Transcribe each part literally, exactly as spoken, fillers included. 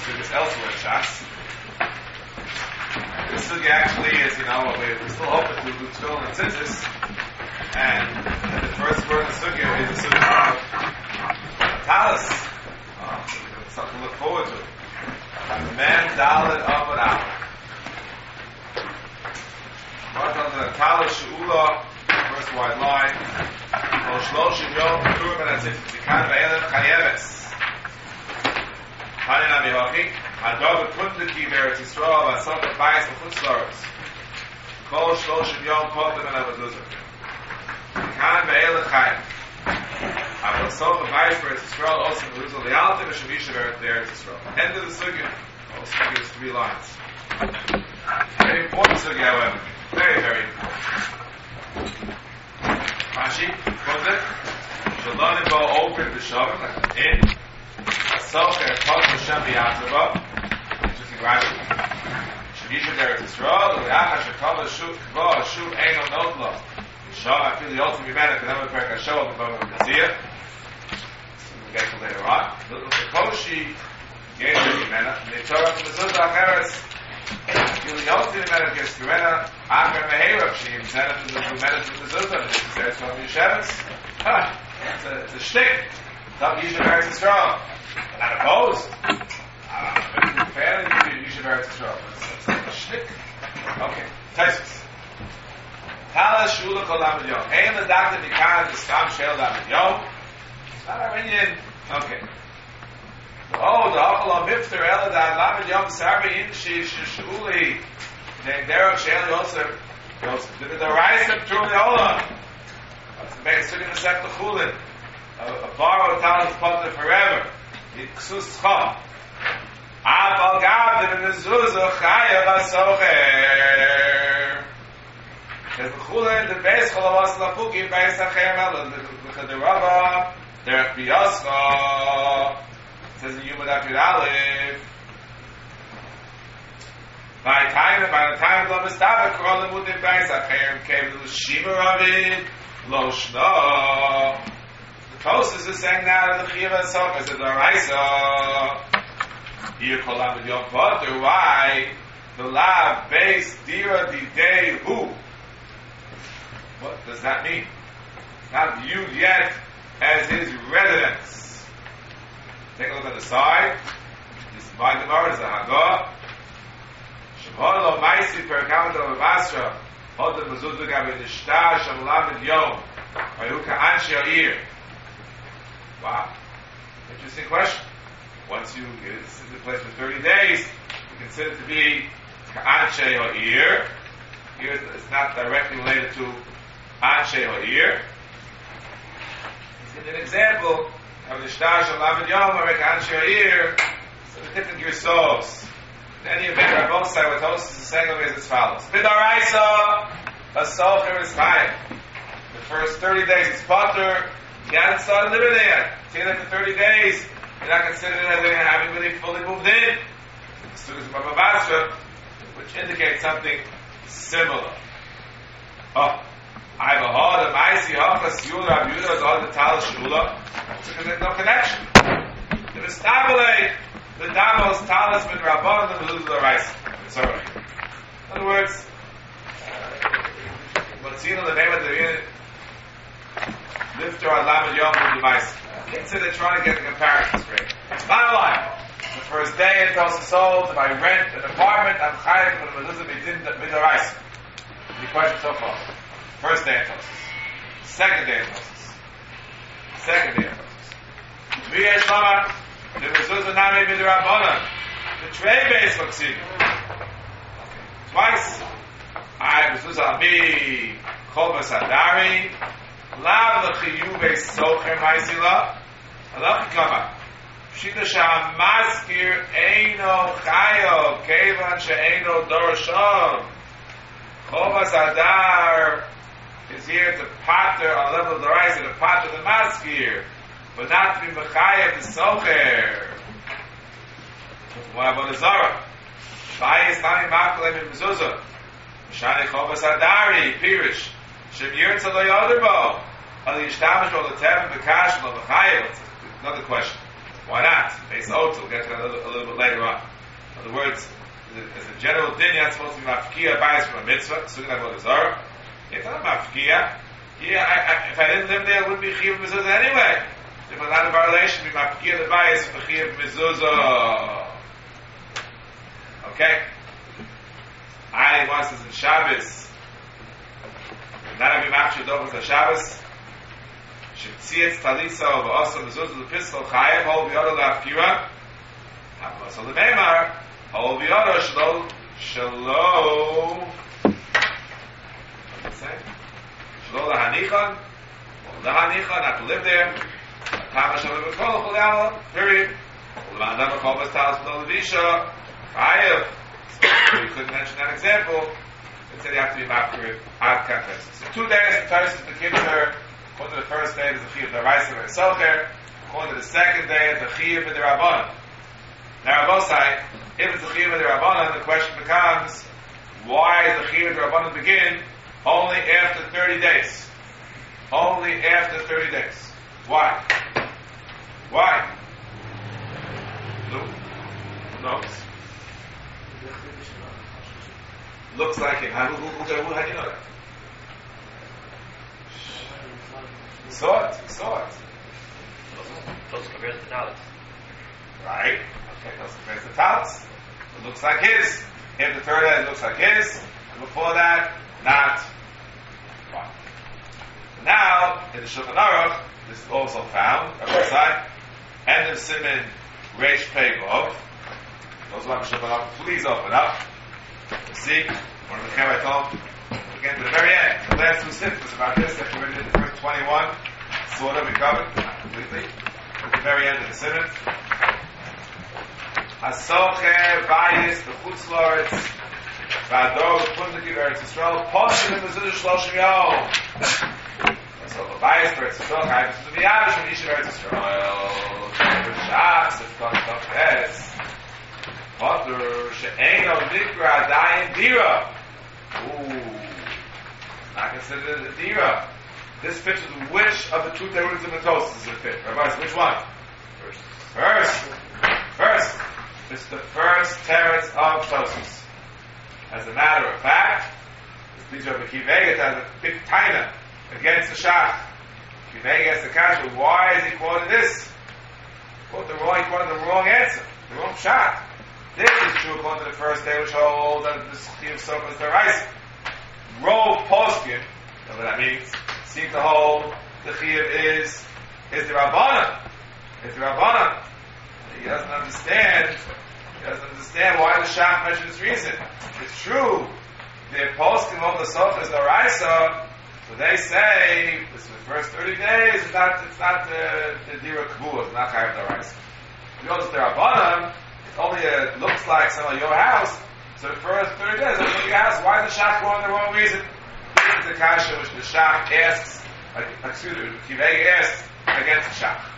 sugyas elsewhere in Shas. This sugya actually is, you know, we, we're still hoping to do tefillin and tzitzis, and, and the first word in the sugya is the sugya of talis. Uh, something to look forward to. Mem dalet amud aleph. What on the talis she'ula, first wide line. Lo shloshim yom p'turim and atzit zikan ve'elef chayeves. Hanin amihochi. Hadov kundiki ve'eretz Yisrael v'asot v'bayis v'chutz la'aretz. Kol shloshim yom potem and avaduzah. Zikan ve'elef chayev. Avasot v'bayis ve'eretz Yisrael also v'luzah li'altim v'shemisha ve'eretz Yisrael. End of the sugya. The sugya is three lines. Very important sugya, however. Very, very important. Rashi quotes it. Shalom go open the shavim in Asocher Kol Hashem B'Yatzava. Interesting Rashi. Shemisha Deretz Yisrael L'Yachar Shekol Hashuv Kvo Hashuv Eino Notlo. Yishav Afil Yotzim Yimena Kedem Perek Hashem B'Bama B'Kazir. We'll get to later on. The Koshi gave the Yimena. They tore up the Mezuzah Acheres. Afil Yotzim Yimena gets Yimena. Acher Meherav Shim Zena to the Yimena to the Mezuzah. This is there from Yesheves. Huh. It's a, it's a shtick. Some Yishuv Eretz Yisrael. Not opposed. Uh, fairly Yishuv Eretz Yisrael. It's like a shtick. Okay. Taisus. Talis Shula Kol Lamed Yom. Ein L'Dakta Dikan D'Skam Shel Lamed Yom. It's not Armenian. Okay. Oh, the Hachal HaMifter Eladad Lamed Yom Sarvi Inshi Shuli. Then Derek Shel Yosef. Yosef. The Raisa Truly Olam. That's the base sitting in the Sect of Chulin. A borrowed talis potter forever. It ksus chom. Aval gav the mezuzah chayav asocher. There's the Chulin, the base cholavas lapuki, base achem el, the chaderava, derech biyascha. It says in Yumad Afir Aleph. By time, by the time of the Mistava, Kol Lemudim base achem, came to the Shima Ravid, Lo Shno. The Tosfos is saying now that the Chiyuv HaSoch is a D'oraisa. Here Kol Lamed Yom Poter. Why? The Lav base Dira Didei Hu. What does that mean? Not viewed yet as his residence. Take a look on the side. This is my Gemara, this is a Hagah. Shemon Lo Maisi Perkamot Lo Basra. Hod the Mezuzah Gabe Nishtar Shem Lamed Yom. Vayuka Anshi Ha'ir. Wow. Interesting question. Once you get in the place for thirty days, you consider it to be Ka'anshe Ha'ir. Here it's not directly related to Anshe Ha'ir. He's giving an example of the Shtar Shem Lamed Yom or Ka'anshe Ha'ir. So the different Gersos. In any event, on both sides, what Tosfos is saying over is as follows. B'Doraisa, Hasocher is Chayav. The first thirty days is Potter. You haven't started living there. See that for thirty days, you're not considering that they haven't really fully moved in. The students from Baba Basra, which indicates something similar. Oh, I have a hard, a Maisi, Hachas, Yula, Abuda, is all the Tal Shula. Because there's no connection. The Mistabele, the Damos, Talis, Ben Rabban, and the Mezuzah L'Oraisa. It's alright. In other words, what's seen in the name of the unit, Lifter on Lamed Yom with device. Consider trying to get the comparison straight. Bottom line. The first day it was sold. If I rent an apartment, I'm chayav for the mezuzah b'doraisa. Any questions so far? First day it was. Second day it was. Second day it was. V'yesh lama, the mezuzah nami b'dorabbanan. The trey base looks in. Twice. I mezuzah ami kol b'sadari. Lav l'chiyuve socher ma'isila. Halach kama. Pshita sha'amaskir eino chayo kevan she'eino dorshon. Chovas Adar is here to pater on the level of the rice and to pater the maskir, but not to be mechayev the socher. What about the Zara? Shvayis tani makalem in mezuzah. Shani Chovas Adari, Pirish. Shem Yirtza lo yoderbo. Ali Yishtamish lo letem v'kash lo mechayev. Another question. Why not? Base Otu, we'll get to that a little, a little bit later on. In other words, as a general din, you're not supposed to be mafkiya bias from a mitzvah, sugan avodah zarah. It's not mafkiya. Yeah, I, I, if I didn't live there, it wouldn't be chiyav mezuzah anyway. If I'm not a violation, it'd be mafkiya the bias for chiyav mezuzah. Okay? I once is in Shabbos. Not having mafkiya dovas on Shabbos. Shemtzietz talisa over also mezuzah the pistol chayev hol biyada lafkira. So the Neymar hol biyada shlo shlo. What's it say? Shlo lahanichon, lahanichon, not to live there. Tama shalom b'kol chol period. L'ma'adam b'kol b'stalas b'lo levisha. Chayev. So you couldn't mention that example. It said you have to be mafkir ad context. So two days, the Tosis the kinder. According to the first day, there's a chiyuv d'oraisa v'esocher. According to the second day, it's a chiyuv d'rabbanan. Now, both sides, if it's a chiyuv d'rabbanan, the question becomes, why does the chiyuv d'rabbanan begin only after thirty days? Only after thirty days. Why? Why? No? Who knows? Looks like it. How, who, who, who, who, how do you know that? You saw it. You saw it. Those compares to talents. Right? Okay, those compares to talents. It looks like his. If the third day, it looks like his. And before that, not one. Now, in the Shulchan Aruch, this is also found on the side. End of Siman Reish Pei Vav. Those who have the Shulchan Aruch, please open up. You see, one of the Chem I told, again to the very end, the last two sentences about this, after we did the first twenty-one, sort of, we covered, not completely, at the very end of the sentence. Hasocher, Bayis, the Chutz Loretz, V'ador, Pundaki, Eretz Yisrael, Poshim, and Mezuzah, Shloshim Yom. So, the Bayis, Eretz Yisrael, Chayim, to the Yavish, and Yisrael, Eretz Yisrael, Shach, Sifkon, Tofes, Potter, She'eino, Nikra, Dayan, Dira. Ooh, not considered a Dira. This fits with which of the two Terudim of Matosis does it fit? Rabbi, which one? First. First. First. It's the first teretz of Tosis. As a matter of fact, this leads Rabbi Kiveget has a big taina against the Shach. Kiveget asks the Kasha, why is he quoting this? He quoted the wrong, he quoted the wrong answer, the wrong Shach. This is true according to the first day, which holds that the chiyuv sofer is the rice. Rov poskim, you know what that means? Seem to hold the chiyuv is is the rabbanan. Is the rabbanan. He doesn't understand. He doesn't understand why the Shach mentioned this reason. It's true. The poskim hold the sofer is the rice. So they say this is the first thirty days. It's not. It's not the the dira kavua. It's not chayav the rice. Because it's the rabbanan. Only uh, looks like some of your house. So the first thirty days, look at your house. Why is the Shach going the wrong reason? This is the kasha which the Shach asks, like, excuse me, Kivei asks against the Shach.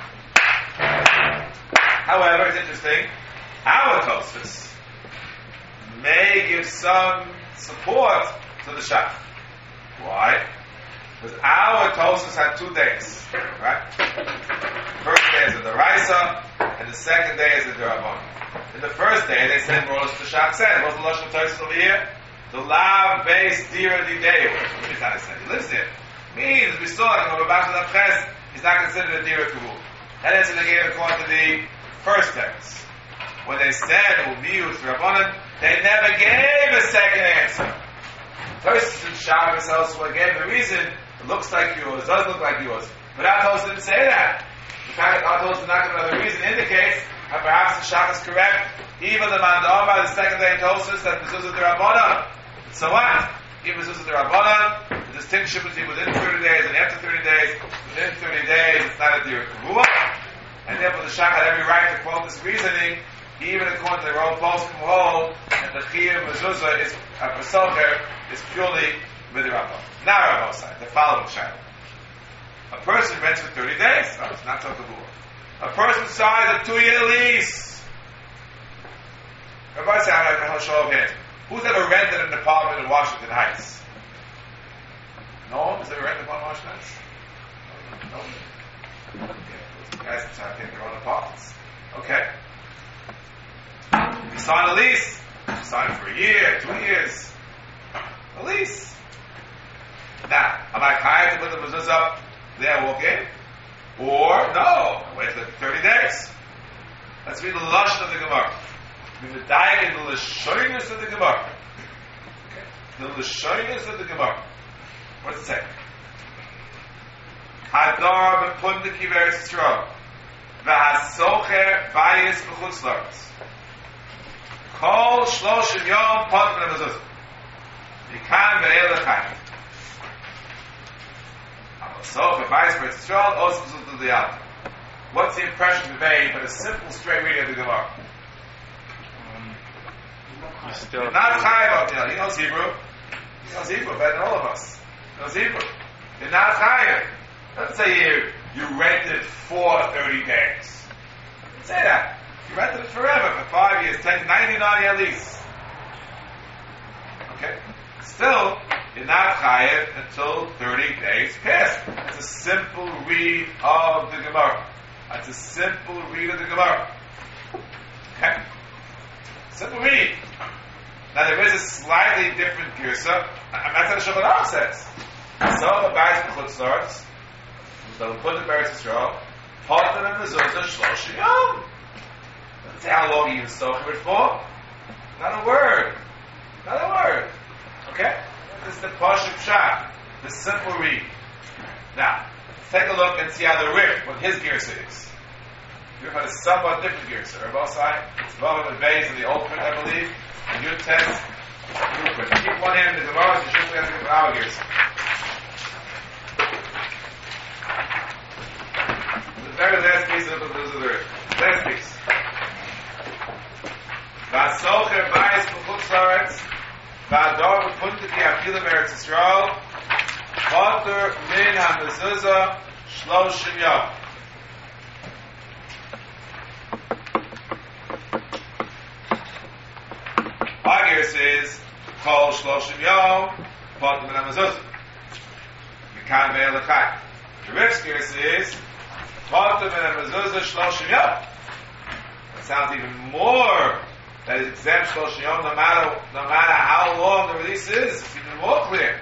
However, it's interesting. Our Tosfos may give some support to the Shach. Why? Because our Tosfos had two days, right? The first day is the Deraisa, and the second day is the Derabon. In the first day, they said, more or less the Shach said, what's the Lashon Tosfos over here? The Lav base Dira Dideu. What means that? He lives there. Means, we saw it, when back to the Pres, he's not considered a Dira Kavu. That is what they gave according to the first text. When they said, Umiyu Rabbanan, they never gave a second answer. Tosfos and Shabbos elsewhere gave a reason. It looks like yours, does look like yours. But our Tosfos didn't say that. The fact that our Tosfos did not give another reason indicates that perhaps the Shach is correct. Even the Mandama, the second day in Tosfos, that Mezuzah the Rabbanan. So what? Even Mezuzah the Rabbanan, the distinction between within thirty days and after thirty days. Within thirty days, it's not a Dira Kavua. And therefore the Shach had every right to quote this reasoning, even according to their own poskim hold, and the Chiyuv Mezuzah is a Pesocher is purely with the Rabbanan. Now Rabbi side, the following shadow. A person rents for thirty days. No, it's not so Kavua. A person signs a two-year lease. Rabbi said, I'll show of hands. Who's ever rented an apartment in Washington Heights? No one? Has ever rented one in Washington Heights? No one? Okay. guys can start taking their own apartments. Okay. You sign a lease. You sign it for a year, two years. A lease. Now, am I kind to put the mezuzah up there, walk in? Or, no, wait for thirty days. Let's read the lashon of the Gemara. We the diet in the lashoniness of the Gemara. Okay. The lashoniness of the Gemara. What does it say? Hadar b'pundiki v'eretz Yisrael v'hasocher vayis b'chutz la'aretz kol shloshim yom pot v'mezuzah yikan v'el l'chayim hasocher vayis b'eretz Yisrael os b'zut l'yam. What's the impression conveyed by a simple, straight reading of the Gemara? You're not chayav, you know, he knows Hebrew. He knows Hebrew better than all of us. He knows Hebrew. You're not chayav. Let's say you you rented for thirty days. Let's say that. You rented it forever, for five years, ten, ninety-nine year lease. Okay? Still, you're not chayav until thirty days pass. It's a simple read of the Gemara. It's a simple read of the Gemara. Okay? Simple read. Now there is a slightly different girsa, and that's what the Shulchan Aruch says. So the Bayis B'chutz La'aretz, so we put the Beretz Yisrael, Potter and Mezuzah Shloshim Yom. Doesn't say how long you even soak it for. Not a word. Not a word. Okay? This is the Pashut Pshat, the simple read. Now, let's take a look and see how the Rif, what his girsa is. Rif had a somewhat different girsa. Rabbi Sai, it's Vavam and Beis in the old print, I believe. And you test, you print. Keep one hand in the Gemara, you should have to give our girsa. The very last piece of the Rif. Last piece. Vasocher Bayis B'chutz La'aretz V'ador B'puntiki Afilu B'eretz Yisrael Potter Min HaMezuzah Shloshim Yom. Our girsa is Kol Shloshim Yom Potter Min HaMezuzah Mikan Ve'el L'chai. The Rif's girsa is Potter Min HaMezuzah Shloshim Yom. It sounds even more that is exempt Shloshim Yom no matter, no matter how long the release is. It's even more clear.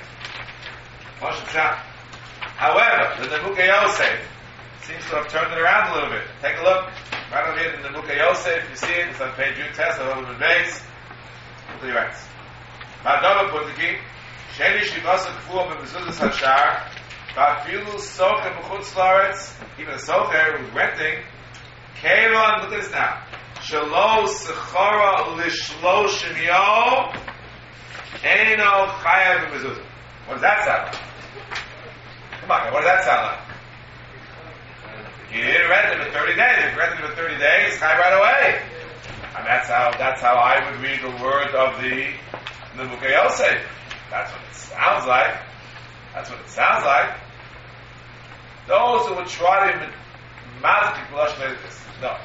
However, the Nemukei Yosef seems to have turned it around a little bit. Take a look. Right over here in the Nemukei Yosef, you see it. It's on page Yud Test, a little bit base. Look at the rights. Ma'adova Putiki, Sheni Shivasa Kfuah B'mezuzah Hashar, Va'afilu Socher B'chutz La'aretz, even a Socher who's renting, Keiron, look at this now, Shelo Sechara Lishloshim Yom, Eino Chayav B'mezuzah. What does that sound like? Come on, what does that sound like? You didn't rent it for thirty days. If you rented it for thirty days, chai right away. And that's how that's how I would read the word of the Nemukei Yosef. That's what it sounds like. That's what it sounds like. Those who would try to magic like this. No.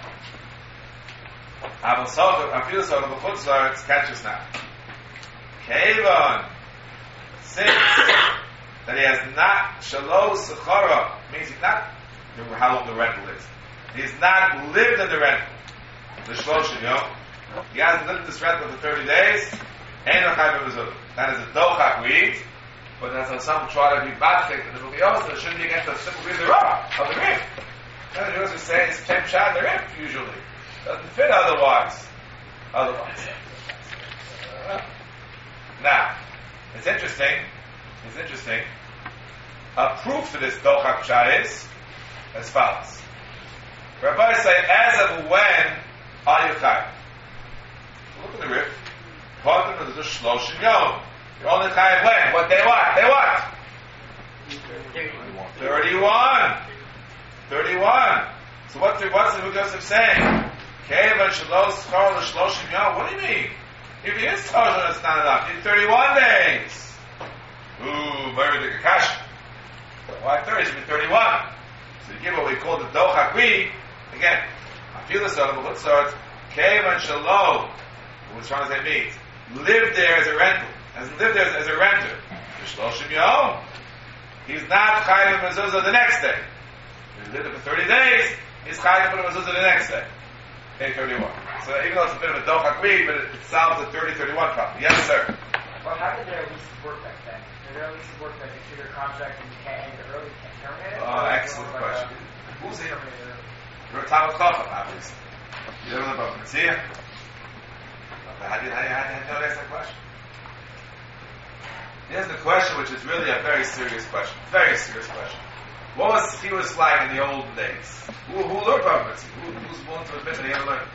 I feel so the B'chutz La'aretz, catch us now. Kevon. Since that he has not Shelo Sechara, means he's not how long the rental is. He has not lived in the rental. The Shloshim Yom. He hasn't lived in this rental for thirty days. Eino Chayav B'mezuzah. That is a dochak read, but that's how some try to be batik in the Nemukei Yosef. It shouldn't be against the simple read of the Rif, of the Rif. And the Jews say it's Shem Shad the Rif usually. Doesn't fit otherwise. Otherwise. Uh, now, it's interesting. It's interesting. A proof for this dochak pshat is as follows. Rabbis say, as of when are you chayav? Look at the Rif. Potter is the shloshim yom. You're only chayav when? What day what? Day what? Thirty-one. Thirty-one. So what? What's the Joseph saying? Keva shlos chor l'shloshim yom. What do you mean? If he is Torah, it's not enough. In thirty-one days. Ooh, very big kasha. Why thirty? It should be thirty-one. So you give what we call the dochak read. Again, I feel the sort of a good sort. Kevan shalom. What's trying to say means live there as a rental. As live there as a renter. Shloshim yom. He's not chayav mezuzah the next day. He lived there for thirty days. he's chayav to put a mezuzah the next day. Day thirty-one. So even though it's a bit of a doch agreed, but it, it solves the thirty thirty-one problem. Yes, sir. Well, how did their leases work back then? Did their leases work like a two-year contract and you can't end it early, can't terminate it? Oh, excellent question. Who's here? You're a Talmud Chacham, obviously. You don't know about Metzia? How do you, how do you, how do you ask that question? Here's the question, which is really a very serious question. Very serious question. What was he was like in the olden days? Who, who learned about Metzia? Who, who's willing to admit that he ever learned?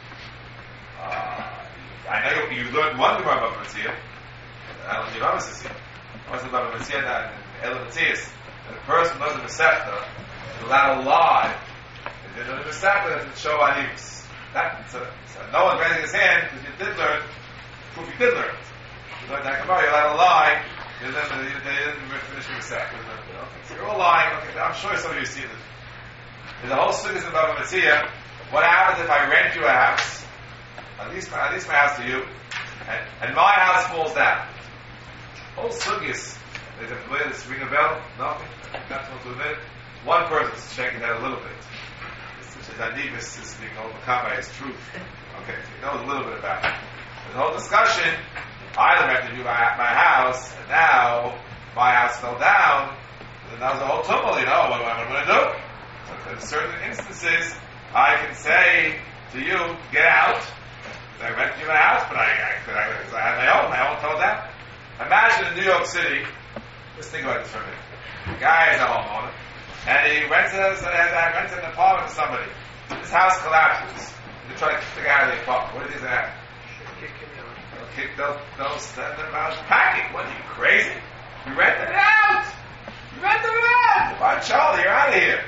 Uh, I know you, you learned one Gemara about Metzia. I don't know if you What's about Metzia and Elementzias? That a person knows a Masechta is allowed to lie. If they know the Masechta, it doesn't show Anivus. That, so, so no one raising his hand because you did learn, proof you did learn it. You learned that Gemara, you're allowed to lie, and then they, they didn't finish the Masechta. Okay, so you're all lying. Okay, I'm sure some of you see this. There's a whole series about Metzia. What happens if I rent you a house? At least, at least my house to you, and, and my house falls down. Whole sugis. There's a familiar this ring a bell? Nothing. Not to admit it. One person is shaking that a little bit. Which is Anivus is being overcome by his truth. Okay, so he knows a little bit about it. There's a whole discussion. I rented you my, my house, and now my house fell down. And that was a whole tumult, you know, what, what am I going to do? So in certain instances, I can say to you, get out. I rented you my house, but I, I, I, I had my own, my own fell down. Imagine in New York City, let's think about this for a minute. The guy is a homeowner, and he rents, a, rents an apartment to somebody. This house collapses. They try to figure out how they fuck. What do you think happen? They'll kick, they'll, they'll send them out packing. What are you, crazy? You rented it out! You rented it out! Come on, Charlie, you're out of here.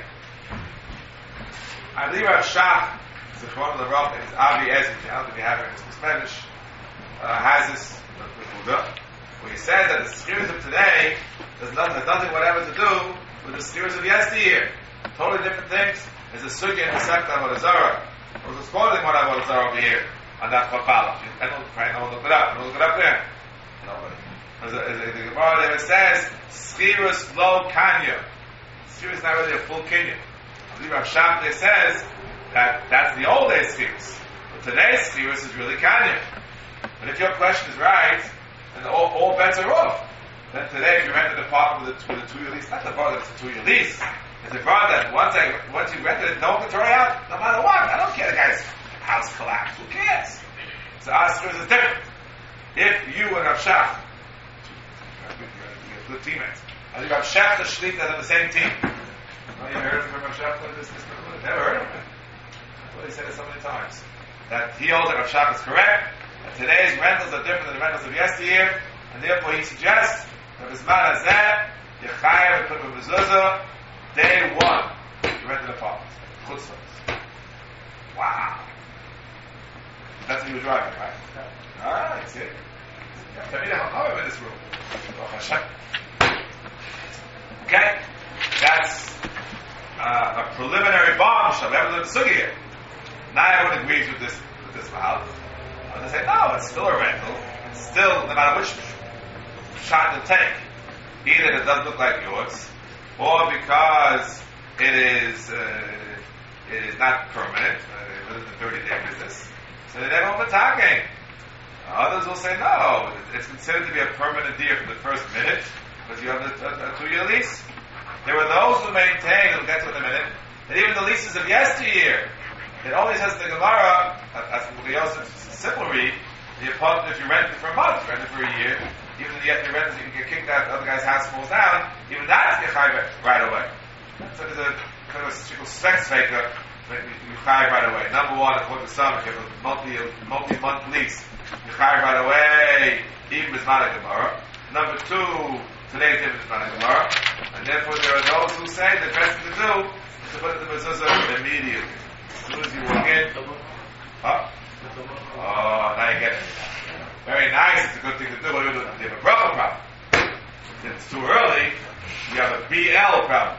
I believe Rav Shach, the one of the Rav, is Avi Ezra. I don't think we have it in Spanish. Uh, has this where he says that the spheres of today does nothing, has nothing whatever to do with the spheres of yesteryear. Totally different things. There's a sugya in the Sekta Avodah Zarah. I was quoting what Avodah Zarah over here on that Chapala. I don't know, look it up. Look it up there. Nobody. There's a, there's a, the Gemara there says spheres lo kanya. Spheres is not really a full kinyan. I believe Rav Shach there says that that's the old days spheres. But today's spheres is really kanya. But if your question is right, then all, all bets are off. Then today, if you rent an apartment with a, with a two-year lease, not the part that's a two-year lease, it's a part that once, I, once you rented it, no one can throw it out, no matter what. I don't care the guy's house collapsed. Who cares? So our spheres is different. If you and Rav Shach, you're good teammates, I think Rav Shach and Shlita are on the same team. Oh, you heard from Rav Shach? This, this, this, never heard of him. Well, he said it so many times. That he holds that Rav Shach is correct. And today's rentals are different than the rentals of yesteryear, and therefore he suggests that this man has that, Yechayev and put a mezuzah, day one, you rent an apartment. Chutzpahs. Wow. That's what you were driving, right? Alright, see? Tell me how I'm in this room. Okay? That's uh, a preliminary bombshell. We haven't learned the sugi yet. Now everyone agrees with this, with this mahal. And they say, no, it's still a rental. It's still, no matter which shot you take, either it doesn't look like yours, or because it is uh, it is not permanent, uh, within the thirty-day business. So they don't have attacking. Others will say, no, it's considered to be a permanent deal for the first minute, because you have a, a, a two-year lease. There were those who maintained, we'll get to it in a minute, that even the leases of yesteryear, it only says the Gemara, as the Yosef's simple read, the apartment, if you rent it for a month, rent it for a year, even if you have to rent it, you can get kicked out, the other guy's house falls down, even that's Yechai right away. So there's a kind of a shikul specs faker, Yechai right away. Number one, according to some, if you have a multi, multi-month lease, Yechai right away, even with Mana Gemara. Number two, today's different with Mana Gemara. And therefore there are those who say the best thing to do is to put the mezuzah immediately. As soon as you walk in, huh? Oh, now you get it. Very nice, it's a good thing to do. What do you do? You have a bracha problem. If it's too early, you have a B L problem.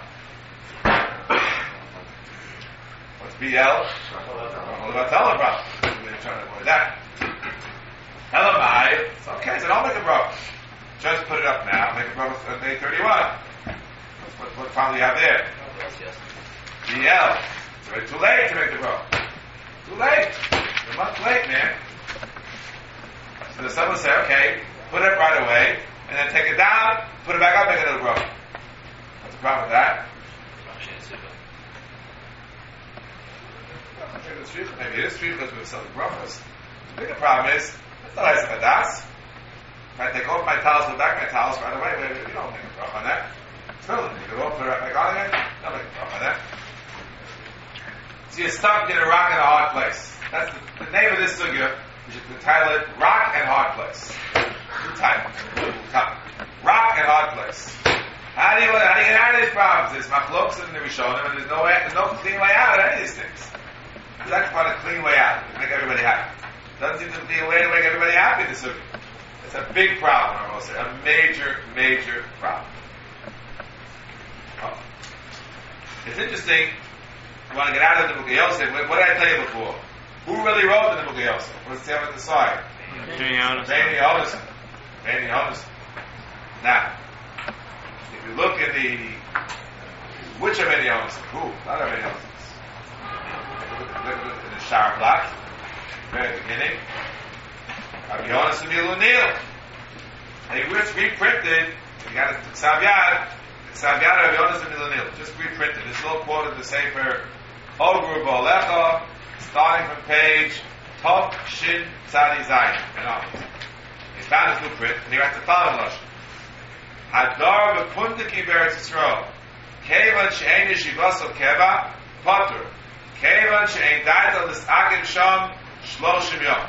What's B L? What about Telah problem? We're trying to avoid that. Elamai, it's okay, so don't make a bracha. Just put it up now, make a bracha on day thirty-one. What, what problem do you have there? B L. already too late to make the bracha. Too late. You're a month late, man. So the someone say, okay, put it right away, and then take it down, put it back up, make another bracha. What's the problem with that? Maybe it is true because we're selling brachas. The bigger problem is, it's not Isaac Hadas. If I take off my towels, put back my towels right away, wait, you don't make a bracha on that. Still, you can go put it right back on again, don't make a bracha on that. So you're stuck in a rock and a hard place. That's the, the name of this sugya. You should title it Rock and Hard Place. New title. Rock and Hard Place. How do you how do you get out of these problems? There's machlokes in the Rishonim, and there's no way, there's no clean way out of any of these things. There's actually not a clean way out to make everybody happy. Doesn't seem to be a way to make everybody happy. This is it's a big problem. I will say a major, major problem. Oh. It's interesting. You want to get out of the Book of Yosef. What did I tell you before? Who really wrote in the Book of Yosef? What does it say on the side? Benny Yonason. Benny Yonason. Benny Yonason. Now, if you look at the which of Benny Yonason? Who? Not of Benny Yonason. Look at the shower block, very beginning. Rabbi Yonason Milunil. And he was reprinted. You got it to Savyad. Savyad Rabbi Yonason Milunil. Just reprinted. It's all quoted the Sefer Ogru Bo'alecha, starting from page Tov Shin Tzadi Zayin and on. He found his blueprint, and he writes the following lashon: Hadar b'pundiki beretz Yisrael, kevan she'ein yeshivasol keva potur, kevan she'ein daitel l's'akim sham shloshim yom.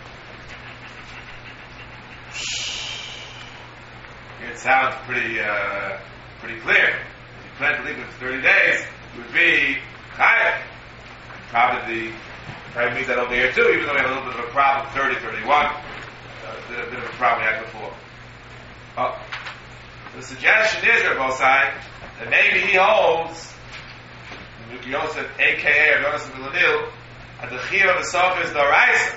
It sounds pretty, uh, pretty clear. If you plan to leave it for thirty days, it would be chayav. Probably, probably means that over here too, even though we have a little bit of a problem, thirty, thirty-one, uh, a bit of a problem we had before. Oh. The suggestion is, Rabbi Osai, that maybe he holds, Yosef, a k a. Rabbi Yosef Milanil, at the Chiyuv of the Sof is the Raisa.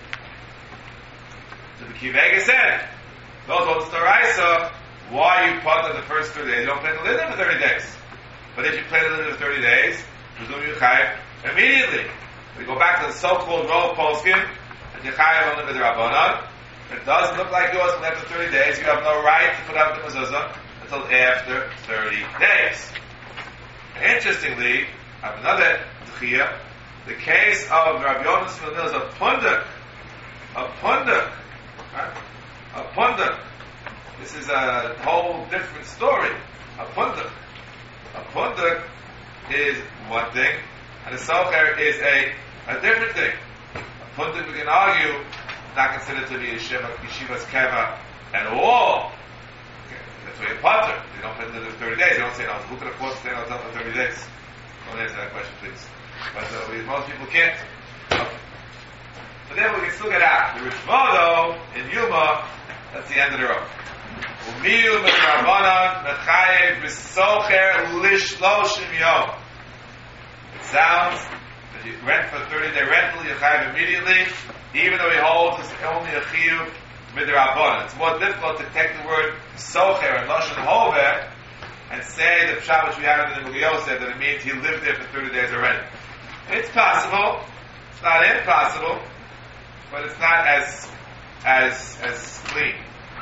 So the Kivega said, those hold the Raisa, why you put on the first thirty days? You don't plan to live there for thirty days. But if you plan to live there for thirty days, presume you chayav immediately. We go back to the so-called roll of Poskim, and you chayav only with the Rabbanon. It doesn't look like yours until after thirty days. You have no right to put out the mezuzah until after thirty days. And interestingly, I have another tchiyah. The case of Rabbi Yonason Milunil is a pundak. A pundak. Right? A pundak. This is a whole different story. A pundak. A pundak is one thing, and a socher is a, a different thing. A pundak, we can argue, not considered to be yeshiva, yeshiva's keva at all. Okay. That's why you're potter. They don't put it in thirty days. They don't say, no, who can afford to stay in a hotel for thirty days? Don't answer that question, please. But uh, we, most people can't. Okay. So then we can still get out. The Rishma, though, in Yuma, that's the end of the road. Umiyu me'rabanan mechayev b'socher lishloshim yom. It sounds that you rent for thirty day rental, you chayev immediately, even though he holds it's only a chiyuv midrabanan. It's more difficult to take the word socher and lashon hoveh and say the pshat which we have in the Book of Yosef that it means he lived there for thirty days already. It's possible. It's not impossible, but it's not as as as clean.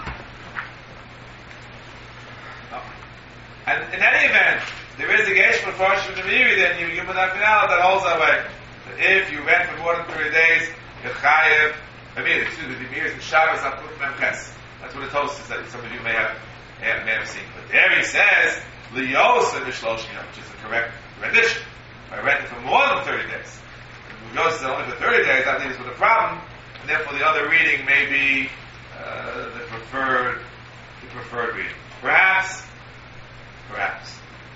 No. And in any event, there is a gesh portion of the Meiri then you human finale that holds that way. That if you rent for more than thirty days, you're chayev. I mean, excuse me, the Meiri is in Shabbos Apuk Memches. That's what the toast is that some of you may have may have seen. But there he says Liyosa Mishloshim, which is the correct rendition. I rented for more than thirty days. If Yosef said only for thirty days, that leaves with a problem, and therefore the other reading may be uh, the preferred, the preferred reading. Perhaps, perhaps.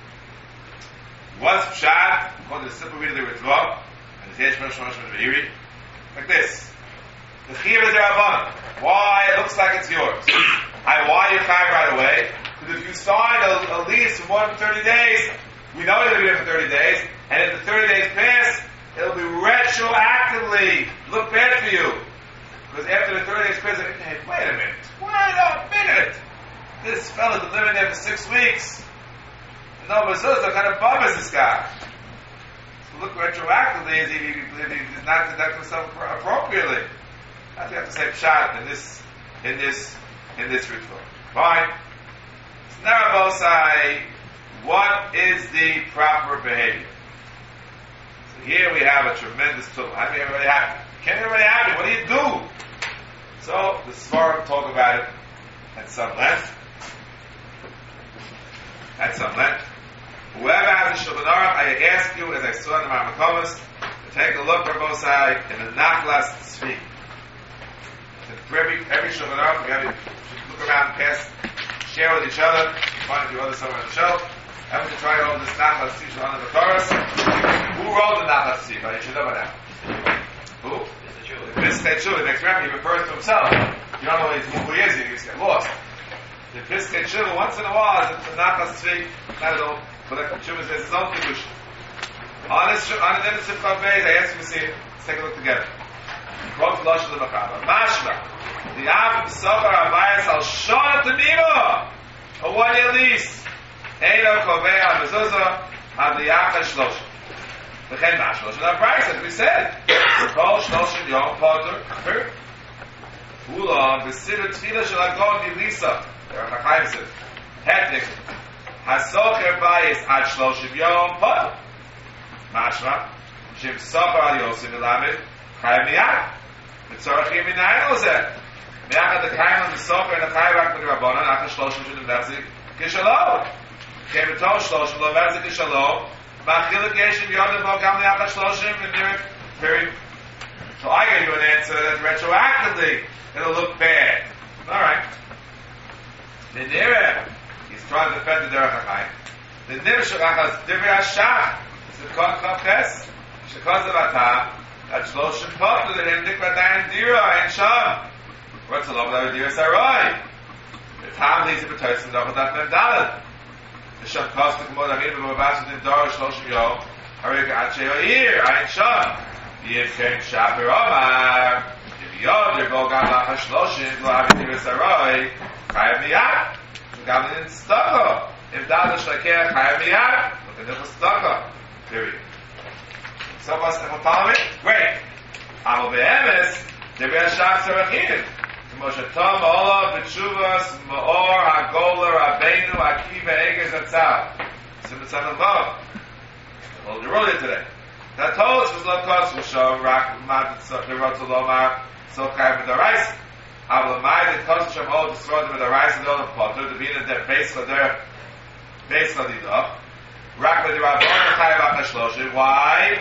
Was Pshat, according to the simple reading of the Ritva, and the Yesh Moshe Moshe Meiri, like this. The Chiyuv is Rabbanan. Why? It looks like it's yours. I, why you chayv right away? Because if you sign a, a lease for more than thirty days, we know you're going to be there for thirty days, and if the thirty days pass, it'll be retroactively look bad for you. Because after the thirty days pass, hey, wait a minute, wait a minute. This fella's been living there for six weeks. No mezuzah, what kind of bum is this guy? look retroactively as if he, if he did not conduct himself appropriately. That's what you have to say pshat in this, in this, in this ritual. Fine. Snarabosai, what is the proper behavior? So here we have a tremendous tool. How do you everybody happy? Can't everybody happy? What do you do? So the Svarim talk about it at some length. At some length. Whoever has a Shulchan Aruch, I ask you, as I saw in the Marmakomas, to take a look, Rabosai, in the Nachlas Tzvi. For every, every Shulchan Aruch, we have to look around, pass, share with each other, find a few others somewhere on the shelf. I'm going to try all this Nachlas Tzvi Shulchan Aruch Torah. Who wrote the Nachlas Tzvi? But you should know by now. Who? Piskei Tshuva. Next time he refers to himself. You don't know who he is, you just get lost. The Piskei Tshuva, once in a while, is the Nachlas Tzvi, not at all. But the Tshuva says his own Kiddush. On his on the Dennis Simcha Beis, I ask you to see it. Let's take a look together. Quote Lush of the Machaba. Mashma. The Avim Sochar Abayas Al Shona Tamima. A one year lease. Eino Kovei Al Mezuzah Al Diyacha Shlosh. The Chen Mashma. Shona Price, as we said. Kol Shloshim Yom Potter. Ulam. The Siddur Tfilah Shel Agon Yilisa. There are Chaim said. Hetnik. Hasocher Bayis Ad Shloshim Yom Potter. Mashma. Shim Sochar Al Yosef Elamed. Chayim Miyad. Mitzorachim Minayin Lozeh. Miyachad the Chayim on the Sofer and the Chayim Rak B'di Rabbanan Acha Shloshim Shudim Nevzik Kishalom. Came to Tov Shloshim Lo Nevzik Kishalom. Machilik Yeshim Yodim Bo Gam Liachad Shloshim and Nirik Period. So I gave you an answer that retroactively it'll look bad. Alright. The Nireh, he's trying to defend the Derech HaChaim. The Nireh Shachas Divrei HaShach. It's the Kon Chavches. Shekaz of Atam. At Shloshim Potter, the Hindik Vadayan Dira, and Sham. What's the love of Dira Sarai? The Tam leads to the Tosin of that Mendalet. The Sham Kostik Modamid, but Mabasat in Dora Shloshim Yom, Harika Acheo Ir, Ayin Sham. Yim Ken Shapir Omar, If Yod, your Golgam Lacha Shloshim, Lo Havi Dira Sarai, Chayim Miyad. Gamin in Staka. If Dada Shlakeh, Chayim Miyad. Look at the Staka. Period. Some of us have follow me? Great. Amo be'emes, Divrei HaShach Tzorachin. Moshe Tom, Ola, B'tshuvas, Ma'or, HaGoler, Rabbeinu, Akiva, Eger, Zatzal. Simon Son of Vav. I told you earlier today. That told us was Lo Kos, V'shom, Rak, Mat, Tzorot, Lomar, So Chayim V'darais. Avlamai, the Kos, Shem, Od, Tzorot, V'darais, and Olam Potter, to be in their base for their base for the dog. Rak with the Rabbanon Chayim Acha Shloshim. Why?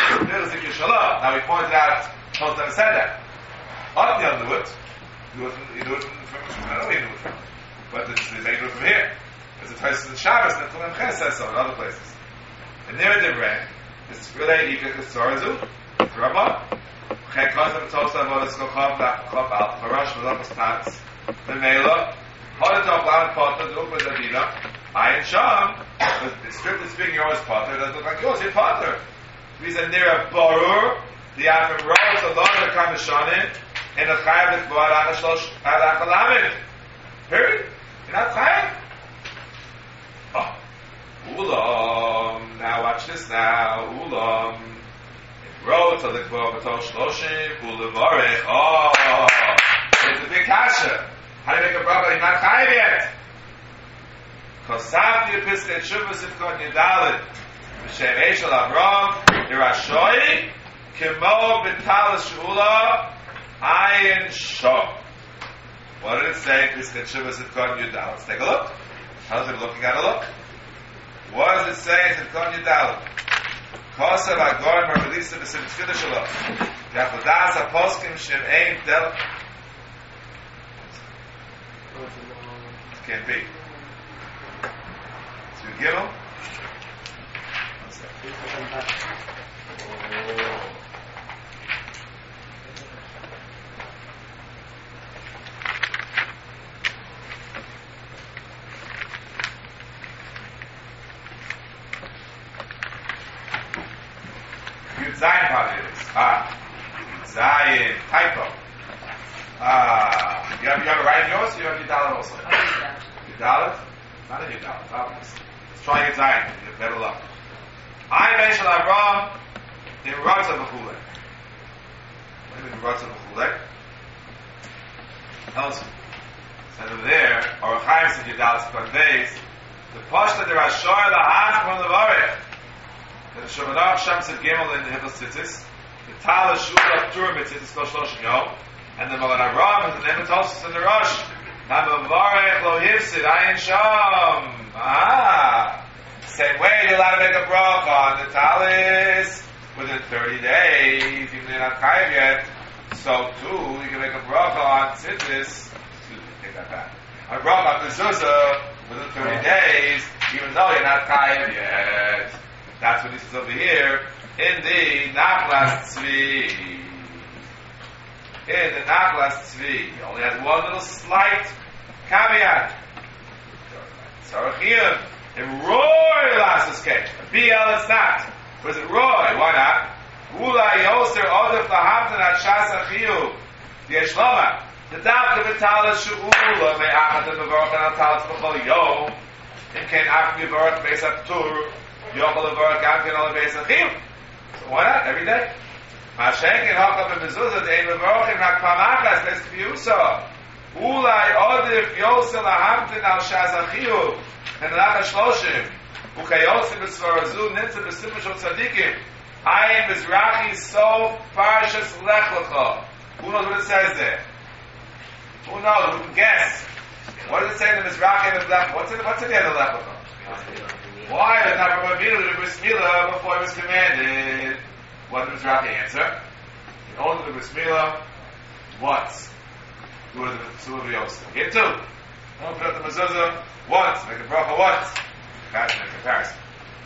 Now we pointed out, Tosfos never said that. Otniel knew it. He knew it, he knew it from, I don't know he knew it from. But it's, they knew it from here. There's a Tosfos in Shabbos, and Tulam Ches says so in other places. And near the Divrei, it's really Ika Kesorazu, the Rabbanon. Chay Kozem Tosfos Avodas Kochav, Kochav Al, Parash, Velopos Tats, Memela, Hodatok Lam Potter, the Upa Zadina, Ayin Sham, strictly speaking, yours Potter, doesn't look like yours, you're Potter. He's a near a Borur, the Avim wrote a lot of Kameshonim, and a Chayav is Boad Achashlosh, Ad Achalamid. Period. You're not Chayav? Oh. Ulam. Now watch this now. Ulam. It wrote to the Kvo Bato Shloshim, Ulevarech. Oh. It's a big kasha. How do you make a brother? You're not Chayav yet. Kosavti Piskei Tshuva Sifkot Yudalid B'Shem Eshel Avram Yerashoi Kimo B'Talas Shula Ayin Shom. What did it say? Piskei Tshuva Sifkot Yudalid. Let's take a look. How's it looking at a look? What does it say in Sifkot Yudalid? Kosav Agor Marvelisa B'Sim Tfilah Shalom Yachodas HaPoskim Shem Ein Del. It can't be. So you give them? One second. Oh. Yud Zayin probably is. Ah. Yud Zayin. Typo. Ah. You have, you have it right in yours, or you have your dollar also? Your dollar? Not in your dollar, obvious. Let's try Yud Zayin. You have better luck. I mentioned Avram in Ratza B'chulek. What do you mean Ratza B'chulek? Also, so over there, or Chaim said Yudalas Kvandeis, the Pashta the Rashoy Lahach from the Varech, the Shamanach Shamset Gimel in the Hibbel Tzitzis, the Tal Shul of Tur Mitzitzis Kol Shloshim Yom, and the Malad Aram and the Nematosis and the Rosh. Namavarech Lo Hifsid Ayin Sham. Ah, same way you're allowed to make a bracha on the talis within thirty days, even though you're not chayav yet. So too, you can make a bracha on tzitzis. Excuse me, take that back. A bracha on mezuzah within thirty days, even though you're not chayav yet. That's what he says over here in the Nachlas Tzvi. In the Nachlas Tzvi, he only has one little slight caveat. Sarachiyim, in Roy Lassus case, B L it's not. Was it Roy? Why not? Ula Yoser Odef Lahamtan at Shasachiyu, the Yeshloma, the Dapta Vitalis Shu'ula, Me'achat and Mevorach and Atalis B'chol Yom, in Ken Af Mevorach Beis Aptur, Yochel Mevorach Gam Ken Ola Beis Achiyu. So why not? Every day. Mashenk and Hokav and Mezuzah, Dein Mevorach and Rakpamachas, Beis Kviusa, Ulai Odef Yoser Lahamtan al Shasachiyu, and Lach HaShloshim, Uchayosim B'Svarazu, Nitza B'Simashot Tzadikim, Ayin Mizrachi So Parshas Lech Lecha. Who knows what it says there? Who knows? Who can guess? What does it say in the Mizrachi and the Lech? What's in, what's in the end of Lech Lecha? Why did not from Avinu to the Bris Milah before it was commanded? What did the Mizrachi answer? In order to the Bris Milah, once. Do it to the Tzul Yosef. Here too. Don't put up the mezuzah once. Make a bracha once. That's a comparison.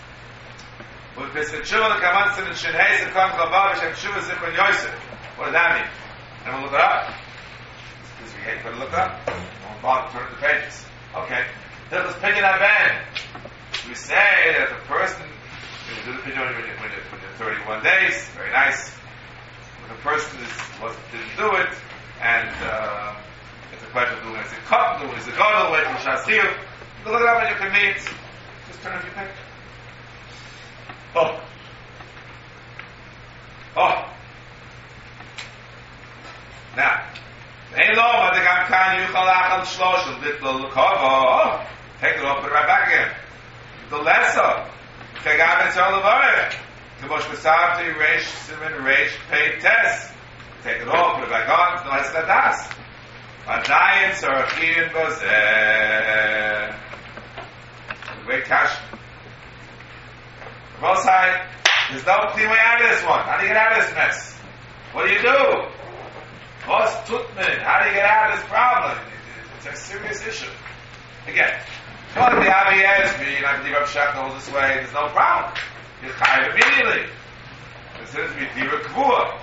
With Pesach Shuvah, the Kamantzim and Shinhei Zekon Chavav Hashem Shuvah Zichron Yosef. What does that mean? And we'll look it up. Because we hate for to look it up. We'll bother to turn the pages. Okay. Hilchos Pidyon Haben. We say that if a person, you do the Pidyon when you're, when you're, when you're thirty-one days, very nice. If a person is, wasn't, didn't do it, and uh, it's a question of doing it, it's a cut, doing it, it's a gadol, wait till Shas Chiyuv. You can look it up when you can meet. Just turn off your picture. Oh. Oh. Now, Ein lo ma de gam kan yuchal achal shloshel bitlo l'kava. Take it off, put it right back again. The lesser. Chagam et zol levarech. K'mosh b'savti reish simen reish pei tes. Take it off, put it back on. No es ladas. Adayin tzarachin bozeh. Great cash. Both sides, there's no clean way out of this one. How do you get out of this mess? What do you do? What's tutman? How do you get out of this problem? It's a serious issue. Again, one of the Avi asked me, and I believe Rav Shach holds this way, there's no problem. You're chayav immediately. This is to be dira kvua.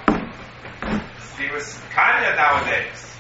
Dira kanya nowadays.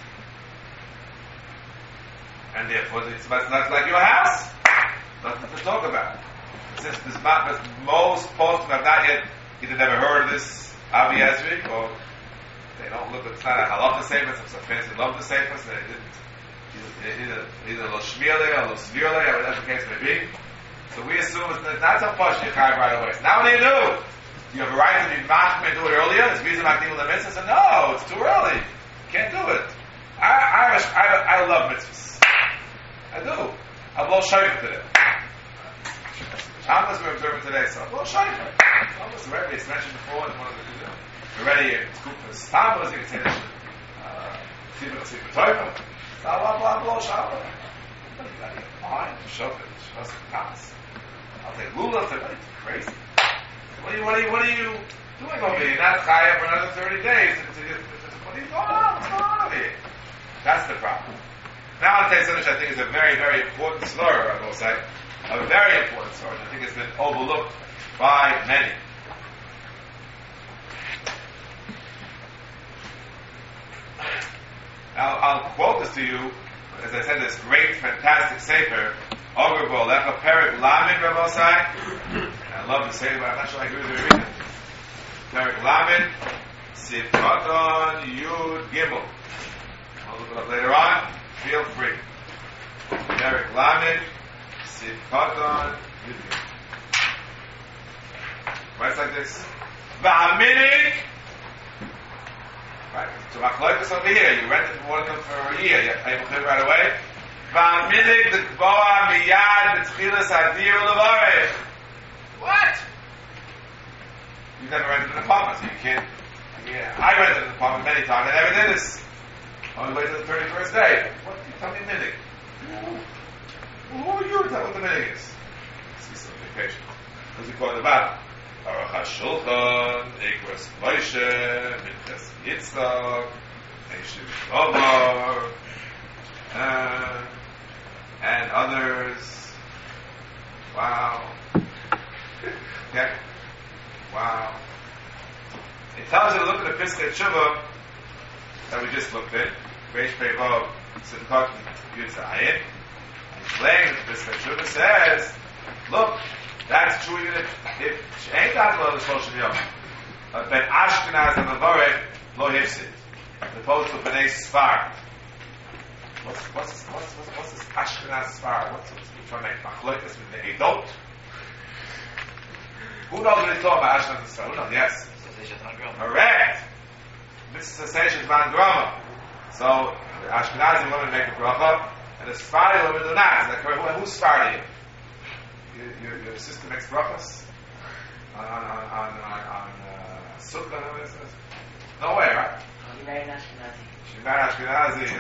And therefore, it's not like your house. Nothing to talk about. Since this but most postum have not yet either never heard of this Avi Ezri, or they don't look at it's not a halacha sefer, some fancy love the sefer, so they didn't either either lo shmirle or lo svirle, or whatever the case may be. So we assume it's not so much you chayav right away. So now what do you do? Do you have a right to be machmir and do it earlier? Is visa makdim the mitzvah? So no, it's too early. You can't do it. I I I, I love mitzvahs. I do. I blow shayf today. Shabbos we're observing today, so well, shayf. Shabbos already, it's mentioned before in one of the you know, already it's good for Shabbos, you can say that Tzibur Tzibur Toiva, blah blah blah blah Shabbos. Fine, Shabbat, Shabbos Kass. I'll take lulav, it's crazy. What are you, what are you, what are you doing over here? You're not chayav for another thirty days. What are you going on? What's going on over here? That's the problem. Now I'll tell you something which I think is a very, very important slur, I will say. A very important story. I think it's been overlooked by many. Now, I'll quote this to you. As I said, this great, fantastic sefer, Oger Bo'alecha Perik Lamed Rabosai. I love the sefer, but I'm not sure I agree with you reading it. Perik Lamed Sifkaton Yud Gimel. I'll look it up later on. Feel free. Perik Lamed Sifkaton Yud Gimel. Writes like this. V'haminig. Right. So Machlokes over here. You rented one of them for a year. You pay Mechir right away. V'haminig the Gboa miyad b'tchilas hadir u'levarech. What? You've never rented an apartment, so you can't. Yeah, I rented an apartment many times. I never did this. Only wait till the thirty-first day. What? You tell me minig. Who are you to tell what the minig is? See some patient. What's he called the bottom? Aruch HaShulchan, Ikras Moshe, Minchas Yitzchak, Neshiv Omar, uh, and others. Wow. Okay. Wow. It tells you to look at the Piskei Tshuva that we just looked at. Reish Pei Vav Simchot Yitzayin. Explaining the Piskei Tshuva says, look, that's true even if if ain't that lo the social yom. But Ben Ashkenaz and Mavorech lo hifsid. Opposed to Bnei Sfar. What's what's this, what's what's what's this Ashkenaz Sfar? What's what's he trying to make machlokes with the Eidot? Who knows what he's talking about Ashkenaz Sfar? Who knows? Yes. Correct. This is cessation man grama. So the Ashkenazi women make a bracha, and the Sfardi women do not. Is that correct? Who's Sfardi? Your, your, your sister makes brachas on on on on, on uh, sukkah. No way, right? She married Ashkenazi. She married Ashkenazi.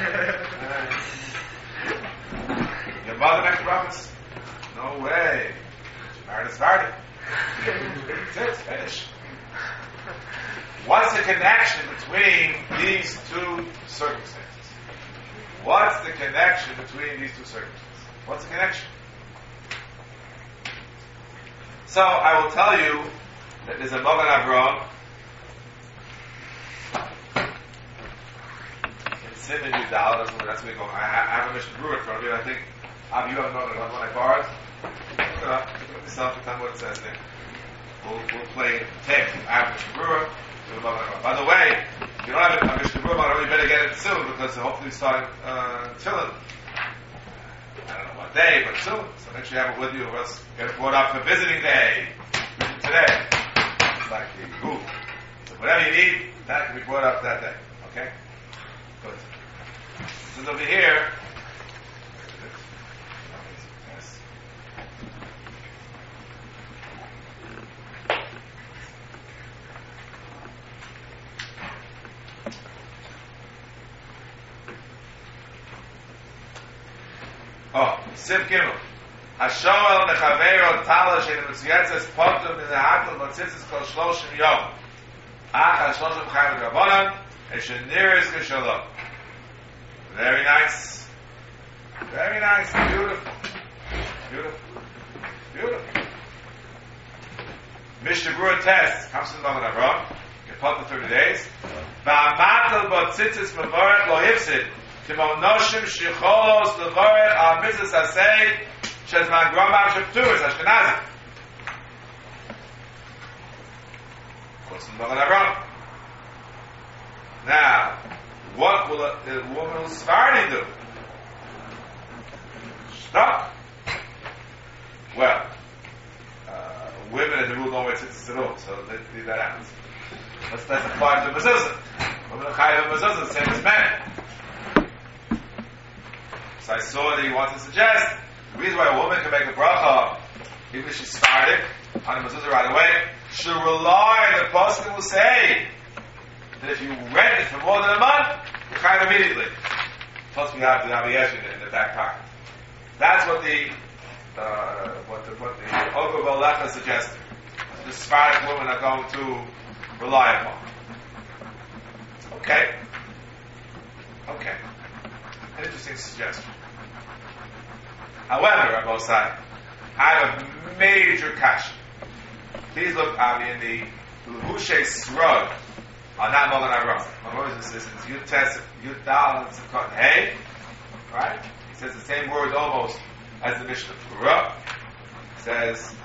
Your mother makes brachas? No way. She married a Sfardi. That's it. Finish. What's the connection between these two circumstances? What's the connection between these two circumstances? What's the connection? So I will tell you that there's a Magen Avraham in Simon Yudal. That's where that's where we go. I have a Mishnah Brewer in front of you. I think Av, you have a Magen Avraham when I borrowed. Look it up. Look it yourself and tell me what it says there. We'll, we'll play tape. I have a Mishnah Brewer. By the way, if you don't have a Mishnah Brewer, you better get it soon because hopefully it's starting uh, chilling. I don't know what day, but soon. So make sure you have it with you. Or else get it brought up for visiting day. Today. Like the group. So whatever you need, that can be brought up that day. Okay? Good. This is over here. Yes. Oh, Siv Gimel. Hashoel mechaveiro talash in mitziyatzes potum in the hakel batzitzes kol shloshim yom. Ach ha-shloshim chayim v'gabonim eshenir is geshalom. Very nice. Very nice. Beautiful. Beautiful. Beautiful. Mishnah Brewer test. Comes from the Magen Avraham. Get put for thirty days. Va'amatel batzitzes mevorech lo hifsid. Kimo noshim shicholos levorech al mitzvahs hasei shez man gromam shepturis Ashkenazi. What's in Magen Avraham? Now, what will a, a woman who's Sephardi do? Stuck. Well, uh, women in the rule don't wear tzitzis at all, so let's leave that out. Let's let's apply to mezuzah. Women are chayav mezuzah, the same as men. So I saw that he wanted to suggest the reason why a woman can make a bracha, even if she's Sephardic, on a mezuzah right away, should rely on the person who will say that if you rent it for more than a month, you chayav immediately. Plus we have the Naviyeshin in the back pocket. That's what the uh, what the what the Oger Balecha suggested. The Sephardic women are going to rely upon. Okay. Okay. An interesting suggestion. However, on both sides, I have a major kasha. Please look, Avi, in the Lehushe Srod on that Magen Avraham. My brothers and sisters, Yud Tes, Yud Dal, and Tzukot Hey. Right? He says the same words almost as the Mishnah Berurah. He says,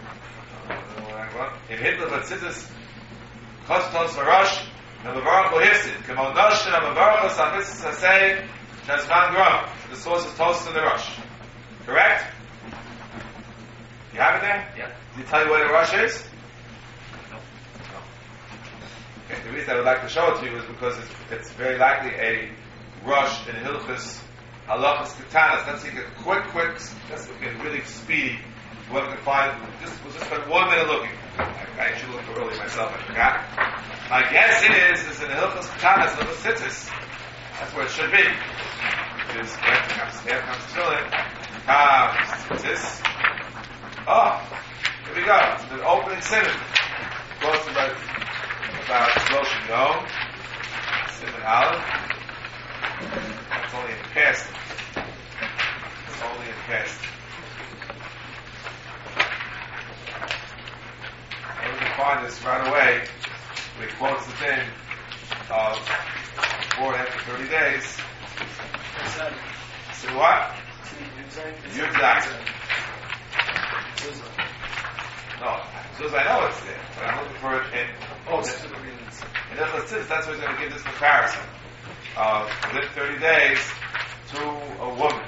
in Hitler, but Tzitzis, Kostos Varash, Nevavarach Lohifsid, Kemo Noshin, Nevavarach Osamitzis Hasei, Shazman Grom. The source is toast in the Rosh. Correct? You have it there? Yeah. Did he tell you what the Rosh is? No. No. Okay, the reason I would like to show it to you is because it's, it's very likely a rush in Hilchus Halachas Ketanas. Let's take a quick, quick, just looking really speedy. Whoever can find, just, we'll just spend one minute looking. I, I actually looked early myself, I forgot. My guess is, is in the Hilchus Ketanas, Hilchus Tzitzis. That's where it should be. It is, here comes, here comes Tefillin, comes Tzitzis. Oh, here we go. It's the opening simon. Goes about, about Rosh Yom, Simon Aleph. That's only in the past. It's only in the past. And we can find this right away. We quotes the thing of four after thirty days. So what? Yud No, Zuz, I know it's there, but I'm looking for it in. Oh, that's what it means. In Hilchos Tzitzis, that's what's going to give this comparison of within thirty days to a woman.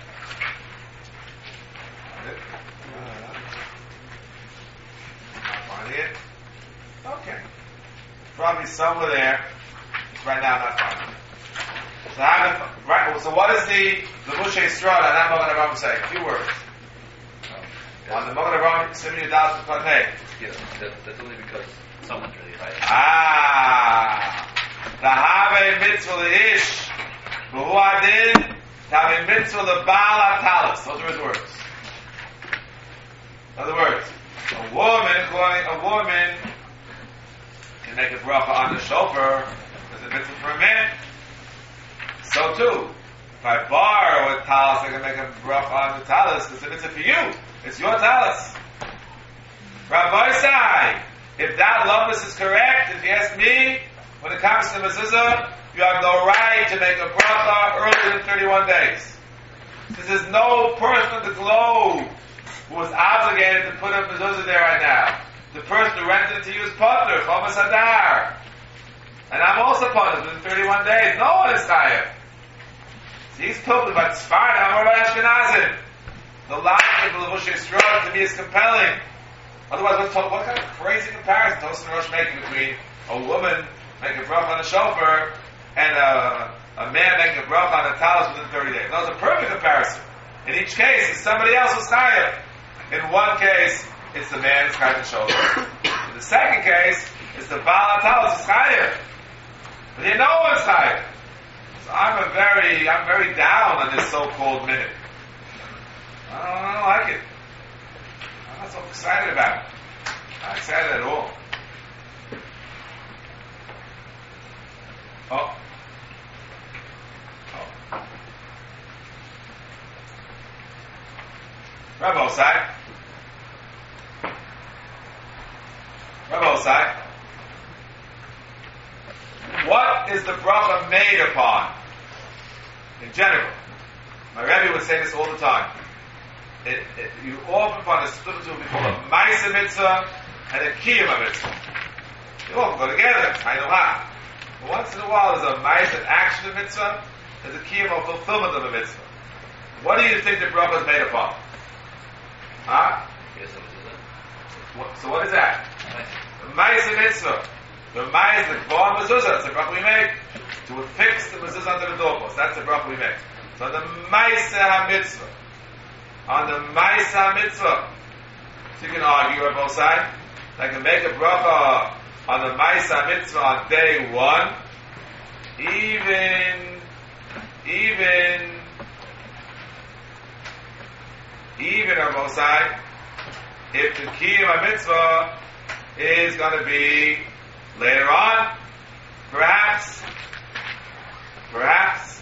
Not finding it? Okay. Probably somewhere there. Right now, I'm not finding it. So, how, right, so what is the the Moshe Yisrael and that Mogen Avraham say? A few words. On the Mogen Avraham, Simon Yudalas B'Kotnei. Yeah, that, that's only because someone's really right. Ah, the Have Mitzvah Leish, B'Hu Adin, Have Mitzvah LeBaal HaTalis. Those are his words. In other words, a woman, a woman can make a bracha on the shofar. There's a mitzvah for a man. So too, if I borrow a talis, I can make a bracha on the talis. There's a mitzvah for you. It's your talis. Rabbi Sai, if that lumbus is correct, if you ask me, when it comes to mezuzah, you have no right to make a bracha earlier than thirty-one days. Because there's no person on the globe who is obligated to put a mezuzah there right now. The person who rented it to you is partner, Chomas Adar. And I'm also partner within thirty-one days. No one is chayav. So he's talking about Tzfar, I'm about Ashkenazim. The logic of the Moshe Yisrael to me is compelling. Otherwise, what, what kind of crazy comparison Tosfos and Rosh making between a woman making a bracha on a shofar and a, a man making a bracha on a talis within thirty days? That was a perfect comparison. In each case, it's somebody else who's chayav. In one case, it's the man who's chayav the shofar. In the second case, it's the Baal HaTalis who's chayav. But here, no one's chayav. So I'm a very, I'm very down on this so-called minute. I don't, I don't like it. I'm not so excited about it. Not excited at all. Oh. Oh. Rabbi Osai. Rabbi Osai. What is the bracha made upon? In general. My Rebbe would say this all the time. It, it, you often find a split between what we call a Maisa Mitzvah and a Kiyama Mitzvah. They all go together. I know how. But once in a while there's a Maisa action of Mitzvah, there's a Kiyama fulfillment of a Mitzvah. What do you think the bracha is made upon? Huh? What, so what is that? The Maisa Mitzvah. The Maisa, the K'vah Mezuzah, that's the bracha we make. To fix the Mezuzah under the doorpost. That's the bracha we make. So the Maisa HaMitzvah. On the Maisa Mitzvah. So you can argue on both sides. I can make a bracha on the Maisa Mitzvah on day one. Even, even, even on both sides, if the Kiyam Mitzvah is going to be later on, perhaps, perhaps,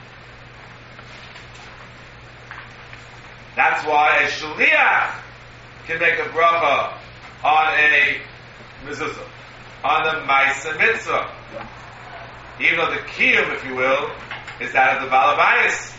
that's why a shliach can make a bracha on a mezuzah, on the Maisa Mitzvah. Even though the kiyum, if you will, is that of the Baal Habayis.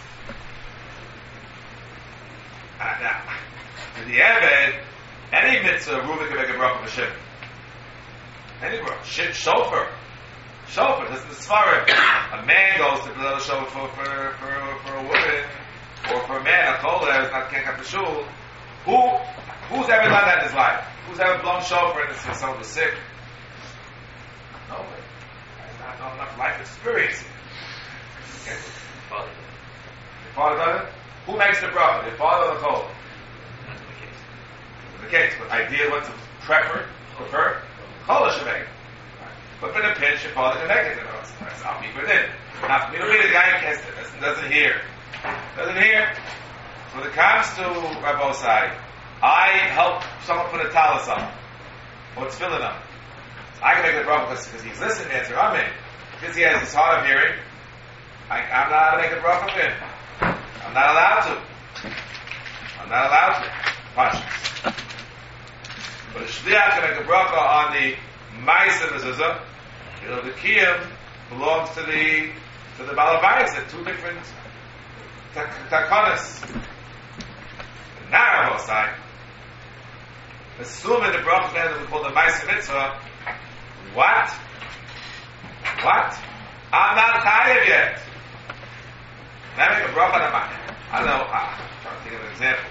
Uh, now, in the Eved, any mitzvah, Reuven can make a bracha for Shimon. Any bracha. Sh- shofar. Shofar, this is the Svarim. A man goes to blow a shofar for, for, for, for a woman, or for a man, a koler, is not can't come to shul. Who, who's ever done that in his life? Who's ever blown shofar and someone was sick? No, but I have not enough life experience. Okay. Father. The father does it? Who makes the bracha? The father or the Kol? That's the case. The case, but idea what to prefer, prefer, Kol should make it. But for the pinch, your father can make it. You know, it's, it's not me within. Not me within. The guy can't, doesn't, doesn't hear. Doesn't hear. So when it comes to Rabbi Osai, I help someone put a talis on, or tefillin on. I can make the bracha because he's listening to answer. I mean, because he has his hard of hearing. I, I'm not allowed to make a bracha for him. I'm not allowed to. I'm not allowed to. Pashas. But a shliach can make a bracha on the ma'aser mezuzah. You know, the kiyum belongs to the to the balabayis. They're two different takonas. The narrow side. Assuming the bracha that we call the ma'aser mitzvah. What? What? I'm not tired yet. Can I make a bracha on a ma'aser? I don't know. I'm trying to think of an example.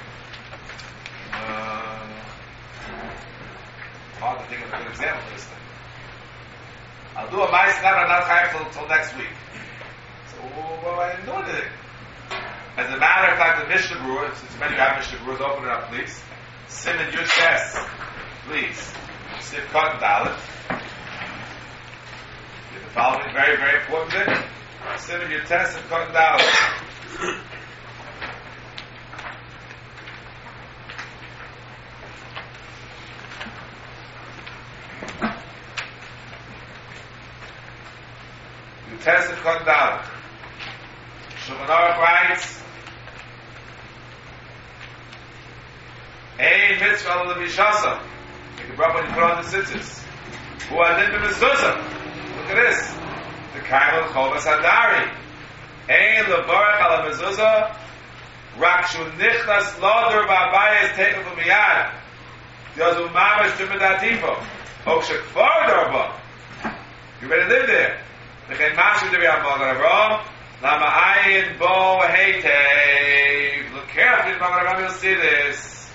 Uh, hard to think of a good example for this thing. I'll do a mice now, but I'm not chayav till, till next week. So, well, I didn't do anything. As a matter of fact, the Mishnah Berurah, since many of you have Mishnah Berurahs, open it up, please. Simon Yud Tes, please. Sif Cotton Dalit. The following very, very important thing. Simon Yud Tes and Cotton Dalit. Test of Kondal. Shulchan Aruch writes, Ein mitzvah l'vishasa. You can bring when you put on the tzitzis. Who adin b'mezuzah. Look at this. The kaimel chovas hadari. Ein levarach ala mezuzah. Rak shu nichnas lodur ba'abayis tekel v'miyad. Yozu mamash d'medatifo. Ok shekvar darba. You better live there. V'chein mashu d'riyam Magen Avraham, lama ayin bo heitev. Look carefully, Magen Avraham, you'll see this.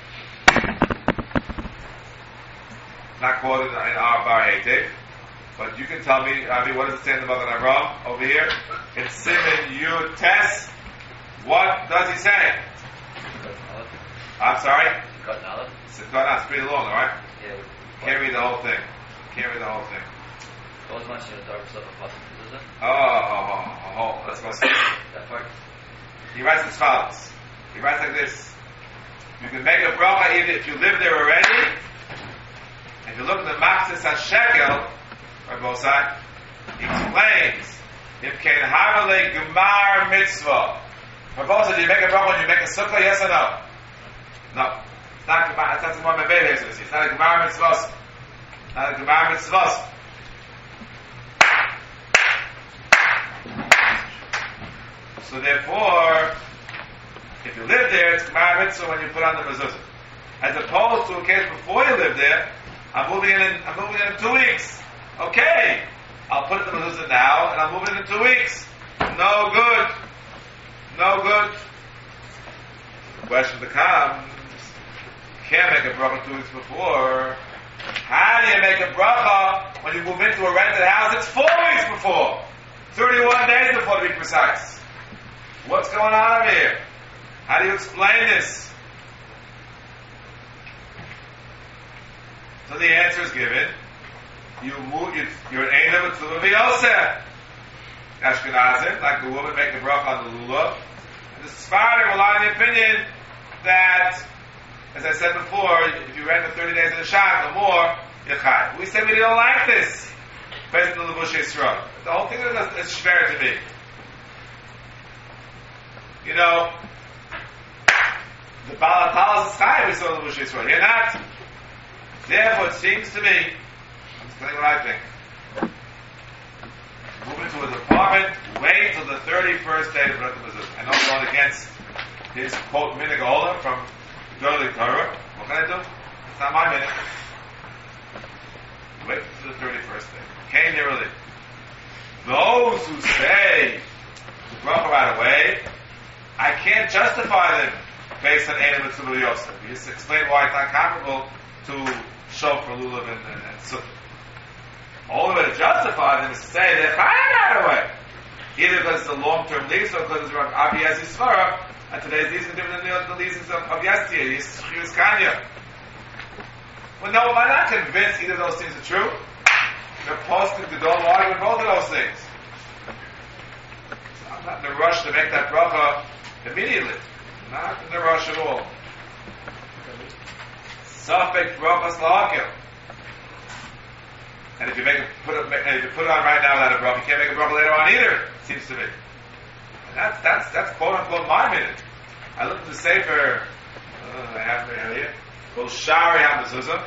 Not quoted in our bar heitev, but you can tell me, I mean, what does it say in the Magen Avraham over here? It's Simon Yud Tes. What does he say? I'm sorry? It's it's pretty long, alright? Yeah. Can't read the whole thing. Can't read the whole thing. Those ones you talk stuff about mezuzah. Oh, oh, oh, oh, let's go see. That part. He writes as follows. He writes like this. You can make a bracha even if you live there already. If you look at the Machzis HaShekel, or both sides, he explains, if can havale gemar mitzvah. For both sides, do you make a bracha when you make a sukkah, yes or no? No. It's not gemar, it's not gemar mebeir, it's not a gemar mitzvah. Not a gemar mitzvah. So therefore, if you live there, it's Gemara Mitzvah when you put on the mezuzah. As opposed to a case before you live there, I'm moving in, in I'm moving in in two weeks. Okay, I'll put the mezuzah now, and I'm moving in in two weeks. No good. No good. The question becomes, you can't make a bracha two weeks before. How do you make a bracha when you move into a rented house? It's four weeks before. thirty-one days before, to be precise. What's going on over here? How do you explain this? So the answer is given. You move, you, you're an Einav Tzula V'Yosef. Ashkenazim, like the woman make a bracha on the lulav. And the Sephardim rely on the opinion that, as I said before, if you rent for thirty days in the shop or more, you're chai. We say we don't like this. Based on the Levush Yisrael. The whole thing is, is shver to me. You know, the Baal HaTalis is chai, we saw the Levush Yisrael. You're not. Therefore, it seems to me, I'm telling you what I think. Move into a department, wait till the thirty-first day to put the mezuzah. I know I'm going against his quote Minig Ola from Gedolei Torah. What can I do? It's not my minute. Wait till the thirty-first day. Came there early. Those who say the bracha right away, I can't justify them based on Einav Tzula Yosef. We just explain why it's not comparable to Shofar, Lulav, and, and, and Sukkah. Only way to justify them is to say they're chayav right away. Either because it's a long-term lease or because it's Rav Abi Yezis Svara, and today's lease is different than the leases of, of yesterday. He was Kanya. Well, no, am I not convinced either of those things are true? They're posted to don't argue with both of those things. So I'm not in a rush to make that bracha immediately. Not in a rush at all. Safek brachas la'akil. And if you make it, put it, and if you put it on right now without a bracha, you can't make a bracha later on either. It seems to me. And that's that's that's quote unquote my minute. I looked at the sefer. Uh, I have it here. Called Shari HaMezuzah.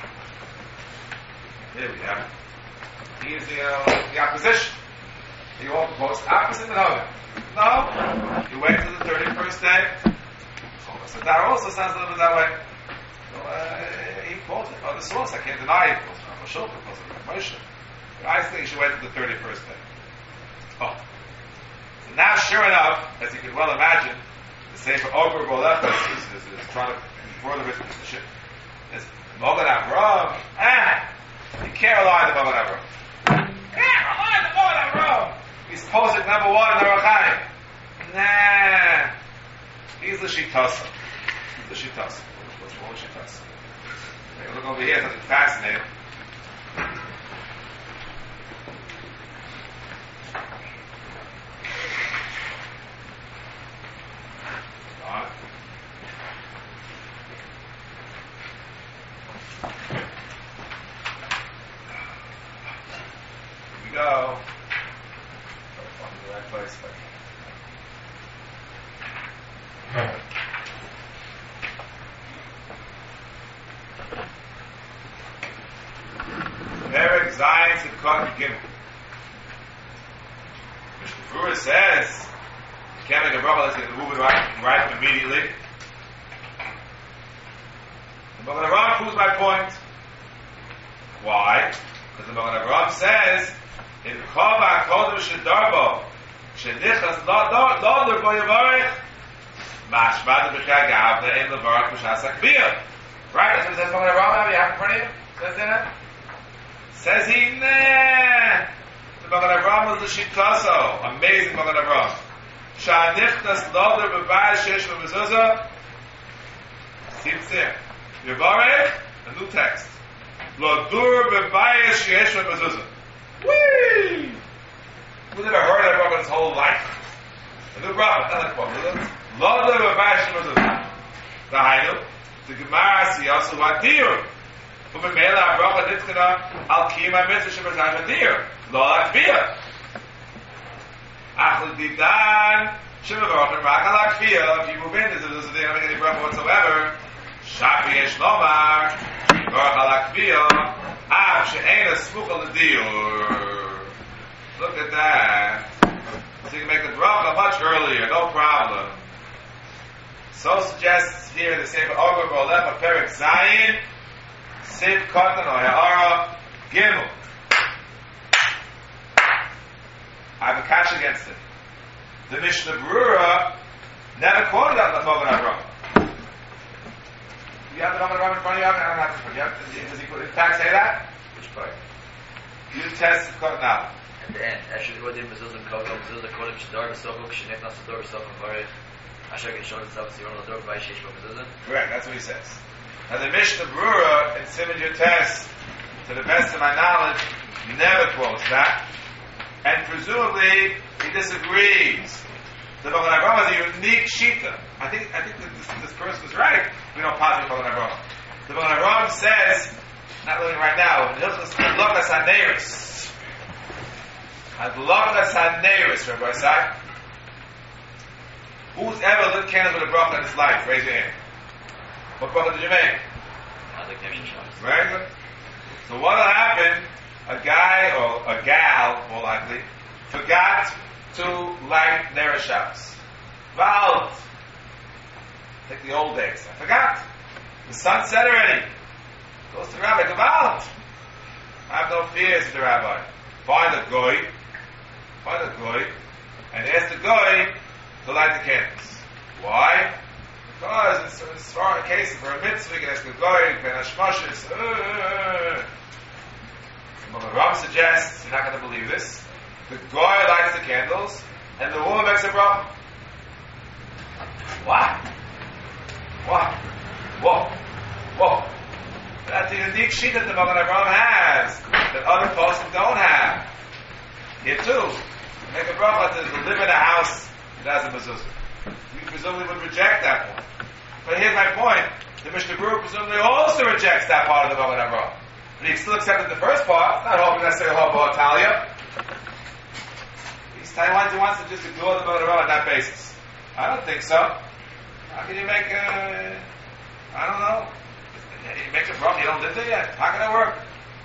Here we have it. He is the, uh, the opposition. You all propose opposite the Hogan. No, you wait till the thirty-first day. So that also sounds a little bit that way. So, uh, he quotes it. Oh, the source, I can't deny it. He quotes Rav Shulchan, he quotes Rav Moshe. But I think you should wait till the thirty-first day. Oh. So now, sure enough, as you can well imagine, the Sefer Oger Bolecha is, is, is trying to further his position. It's Mogen Avram. Ah! You can't rely on the Mogen Avram. You can't rely on the Mogen Avram. He's posing number one in the Rachayim. Nah. He's the Shitasa. He's the Shitasa. What's wrong with Shitasa? Take a look over here, something fascinating. On. Here we go. Find the right place, but Perek Zayin Tzidkot Gimel. Mishnah Berurah says you can't make a bracha that's going to move it right, right immediately. The Mogen Avraham proves my point. Why? Because the Mogen Avraham says in Chava Kodem Shedarbo Shenichas Lo Lo Bo Yavarich Mashma De B'Chag Avna Ein Levarach B'Shas HaKviyah. Right? That's what it says. Mogen Avraham. You have it in front of you. Says in it. Says he, nah. The Mogen Avraham was the Shitkaso. Amazing Mogen Avraham. Sha'anichnas Loder B'Bayis Shesh V'Mezuzah. Seems there. Yavarech, a new text. Lodur B'Bayis Shesh V'Mezuzah. Whee! Who never heard that bracha his whole life? A new bracha, not like one. Loder B'Bayis Shesh V'Mezuzah. The Hainu. The Gemara Siyasu Vatir. Umemela bracha nitkana al kiyum mitzvah shebazay vadir lo lakviyah. Achol didan shemevarachim rak al lakviyah. If you move in, there's a day not making any bracha whatsoever. Shafi yesh lomar varach al lakviyah av she'ein smucha l'diur. Look at that. So you can make the bracha much earlier, no problem. So suggests here the Sefer Oger Bolecha Perek Zayin Siv Kotan or Ha'ara Gimel. I have a cash against it. The Mishnah Berurah never quoted out the Mogen Avraham. You have the Mogen Avraham in front of you? I don't have it in front of you. Does he in fact say that? Which part? You test the Kotan out. At the end, actually, what did Mezuzah Kotam, Mezuzah Kotam, Shadar, Besokok, Shenechnas, Shadar, Besokok, Varech, Asher, Geshon, Tzav, Ziron, Lador, Vai, Shesh, Mezuzah? Correct, that's what he says. Now the Mishnah Berurah in Siman Yotes, to the best of my knowledge, never quotes that, and presumably he disagrees. The Mogen Avraham has a unique shita. I think I think that this, this person is right. We don't positive Mogen Avraham. The Mogen Avraham says, not looking right now, Hilchos Adlokas Haneris. Adlokas Haneris, Rabbi Isaac. Who's ever lit candles with a bracha in his life? Raise your hand. What bracha did you make? Very good. So what will happen? A guy or a gal, more likely, forgot to light Ner Shabbos. Vald. Take the old days. I forgot. The sun set already. Goes to the rabbi. Gevald. I have no fears for the rabbi. Find a goy. Find a goy. And ask the goy to light the candles. Why? Because in certain cases for a mitzvah, you can ask the goy, ben hashmashis. But Ram suggests, you're not going to believe this, the guy lights the candles, and the woman makes a bracha. What? What? Whoa. Whoa. That's the unique sheet that the Magen Avraham has, that other poskim don't have. Here too, make a bracha to live in a house that has a mezuzah. We presumably would reject that point. But here's my point. The Mishnah Berurah presumably also rejects that part of the Magen Avraham. But he still accepted the first part, not hoping necessarily hope Italia. He's Taiwan who wants to just ignore the Magen Avraham on that basis. I don't think so. How can you make a, I don't know. You make a bracha, you don't live there yet. How can that work?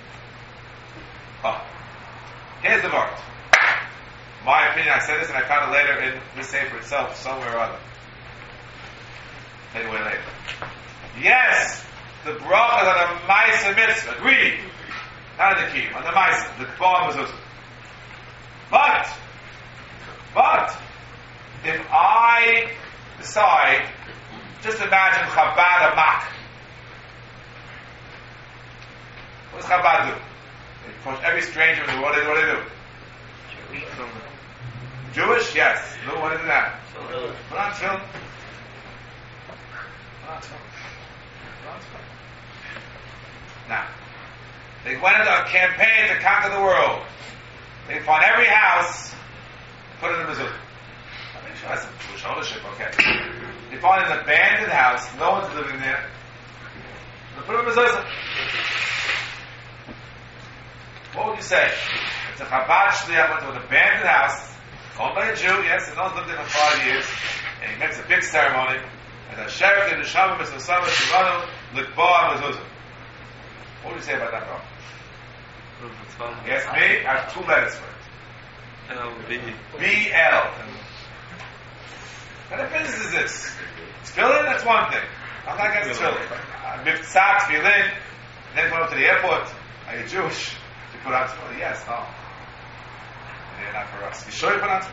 Oh. Here's the word. My opinion, I said this and I found it later in the Sefer itself, somewhere or other. Anyway, later. Yes, the bracha is on the Maisa Mitzvah, agreed. Not on the key, on the Maisa, the K'bah Mezuzah. But, but, if I decide, just imagine Chabad Amak. What does Chabad do? They approach every stranger in the world, what do they do? Jewish? Yes. No, what is that? Put on tefillin. Put on tefillin. Now, they went into a campaign to conquer the world. They found every house, put it in a mezuzah. I mean, sure, that's some Jewish ownership, okay. They found an abandoned house, no one's living there. They put it in a mezuzah. What would you say? It's a Chabad shliach went to an abandoned house, owned by a Jew, yes, and no one's lived there for five years, and he makes a big ceremony, and the sheriff did the Shabbat Mesosama Shivanu L'Kboa Mezuzah. What would you say about that, bro? You ask me, I have two letters for it. L B. B L. What kind of business is this? Tefillin, that's one thing. I'm not against tefillin. Mitzvah, tefillin, and then go up to the airport. Are you Jewish? You put on tefillin? Yes, no. Yeah, not for us. You sure you put on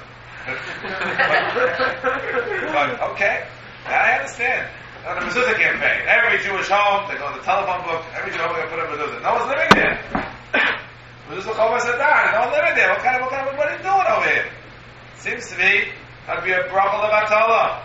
tefillin? But, okay, that I understand. On the mezuzah campaign, every Jewish home, they go in the telephone book, every Jewish home they put a mezuzah. No one's living there. Mezuzah Chova Sadar, no one's living there. What kind of, what kind of, what are you doing over here? Seems to me, that'd be a bracha levatala.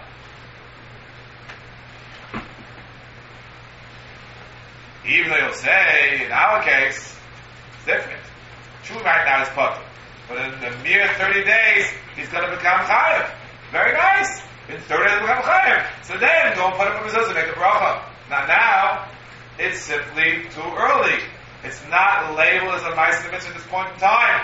Even though you'll say, in our case, it's different. True right now is putter. But in the mere thirty days, he's going to become chayav. Very nice. In thirty days, he'll become chayav. So then, go and put up a mezuzah, make a bracha. Now, now, it's simply too early. It's not labeled as a ma'aseh mitzvah at this point in time.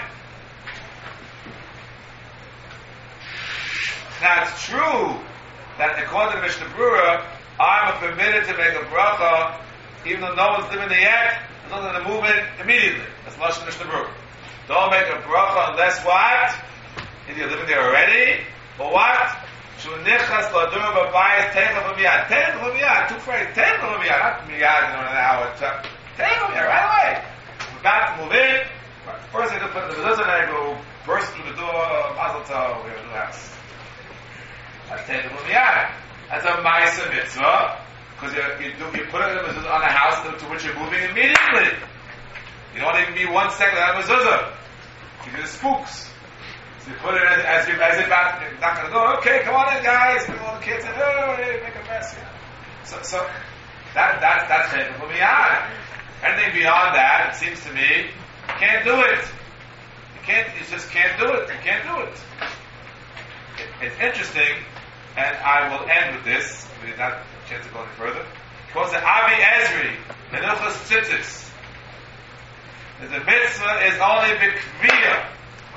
Now, it's true that according to the Mishnah Berurah, I'm permitted to make a bracha even though no one's living there yet, as long as they move in immediately. That's Lashon Mishnah Berurah. Don't make a bracha unless what? Either you're living there already, or what? Shunichas ladur b'bayis teichel v'miyad. Teichel v'miyad. Two phrases. Teichel v'miyad. Not miyad in an hour. Teichel v'miyad. Right away. We're about to move in. First I have to put in the mezuzah, and I go burst through the door. Mazel tov. We have a new house. That's teichel v'miyad. That's a ma'aseh mitzvah. Because you, you, you put it in the mezuzah on a house to, to which you're moving immediately. You don't even be one second on mezuzah. You do the spooks. So you put it as, as, you, as if not, you're not going to go, okay, come on in, guys. Bring all the kids in. Oh, hey, make a mess. Yeah. So, so that, that, that's it. We'll be on. Anything beyond that, it seems to me, you can't do it. You can't, you just can't do it. You can't do it. it it's interesting, and I will end with this. We did not have a chance to go any further. Because the Avi Ezri, the Hilchos Tzitzis, the mitzvah is only b'kviyah.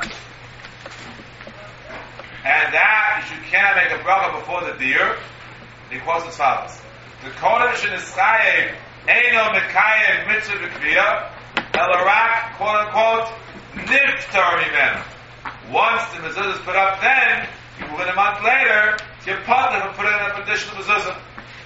And that, you cannot make a bracha before the deer. He quotes as follows. The Kodesh in Israel, Eino Mekayim mitzvah b'kviyah, Elarak, quote unquote, niftar imenu. Once the mezuzah is put up, then, you move in a month later, your partner will put in an additional mezuzah.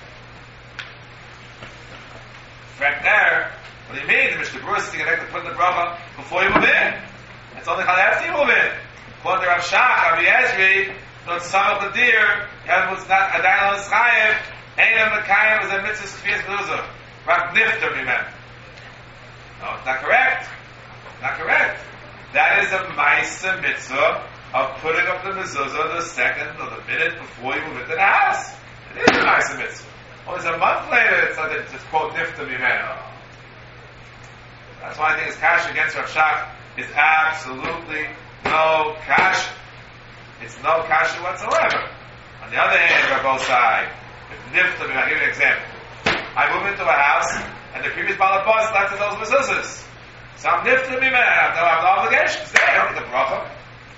Right there, what do you mean? The Mishnah Berurah is going to put in the bracha before you move in. It's only after you move in. According to Rav Shach, Avi Ezri, not some of the deer, it's not Adayin al Chayev, Einam Mekayim is a mitzvah kfiyas mezuzah. Rak niftar mimen. No, it's not correct. Not correct. That is a Maisa mitzvah of putting up the mezuzah the second or the minute before you move into the house. It is a Maisa mitzvah. Only a month later, it's, it's, it's quote nifta mimeno. That's why I think his kash against Rav Shach is absolutely no kash. It's no kash whatsoever. On the other hand, Rabbi side, if nifta mimeno, I'll give you an example. I move into a house, and the previous balabas left to those mezuzahs. So I'm nifta mimeno. I have no, I have no obligations there. I don't need the bracha.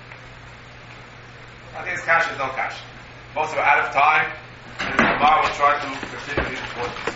I think his kash is no kash. Most of it out of time. And the Gemara will try to continue these reports.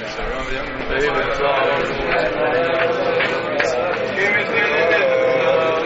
Amen.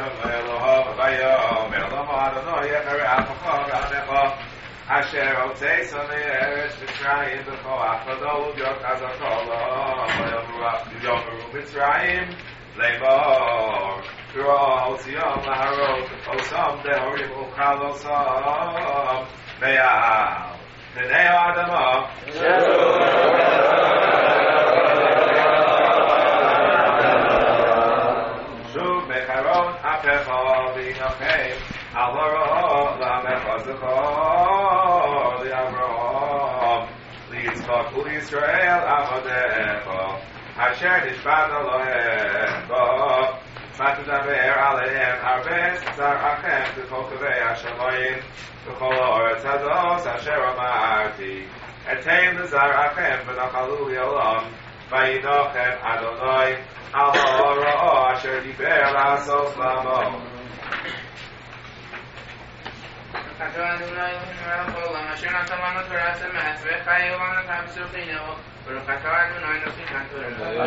Adonai Elohim Vayomer Lama Adonai Yemer Afacha V'Anecha Asher Otzeis Oneres Mitzrayim B'Cho Achado U'Yot Azakala Yomeru Mitzrayim Leimor Kira Otziyom Laharot Osam Dehorim Uchal Osam Me'al B'nei Adama Shuv Mecharon Apecha V'Inochem Al Hara L'Amecha Zechor L'Avraham L'Yitzchak U'Yisrael Avadecha Asher Nishbad Elohem Bo Matadaber Alehem Arves Zarachem B'Chol Kavei HaShamayim B'Chol Ha'aretz Hados Asher Amarti Etein L'Zarachem V'Nachalu Yolam V'Yinochem Adonai Al Ha'ara Asher Diber L'Asos Lamo חתו אדוני אלוהינו בעולם אשר נתן לנו תורה שמח וחי עולם נתן בסופנו ברוכתו אדוני נוסיף תורה.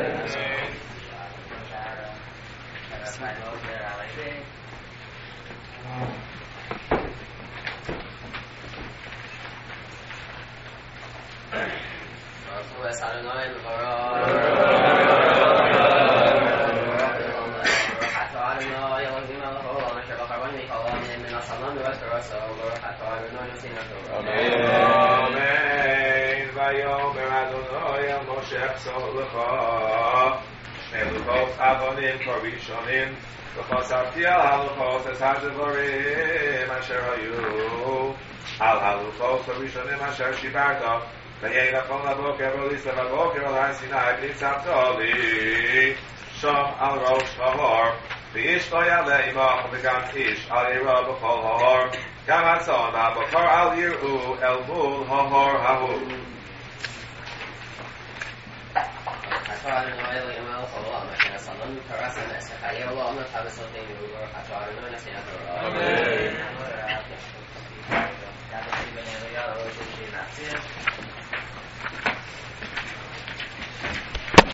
ברוך אדוני מבורך Amen. Vayomer Adonai El Moshe Chsolcha Shnei Luchot Avonim Korishonim V'chosavti al haluchot es hadvarim asher hayu al haluchot Korishonim asher shibarta V'yein achon laboker v'lislev laboker al Har Sinai v'nitzavta li Shom al Rosh Hahor V'ishto yaleh imach v'gam ish al yira b'chol hahor Gam hatzon v'abokar al yiru el mul hahor hahu חתו אדוני אלוהים מלך העולם אשר נשא לנו תורה שמח וחיי עולם נתן בסופנו ברוכתו אדוני נשיא התורה. אמן.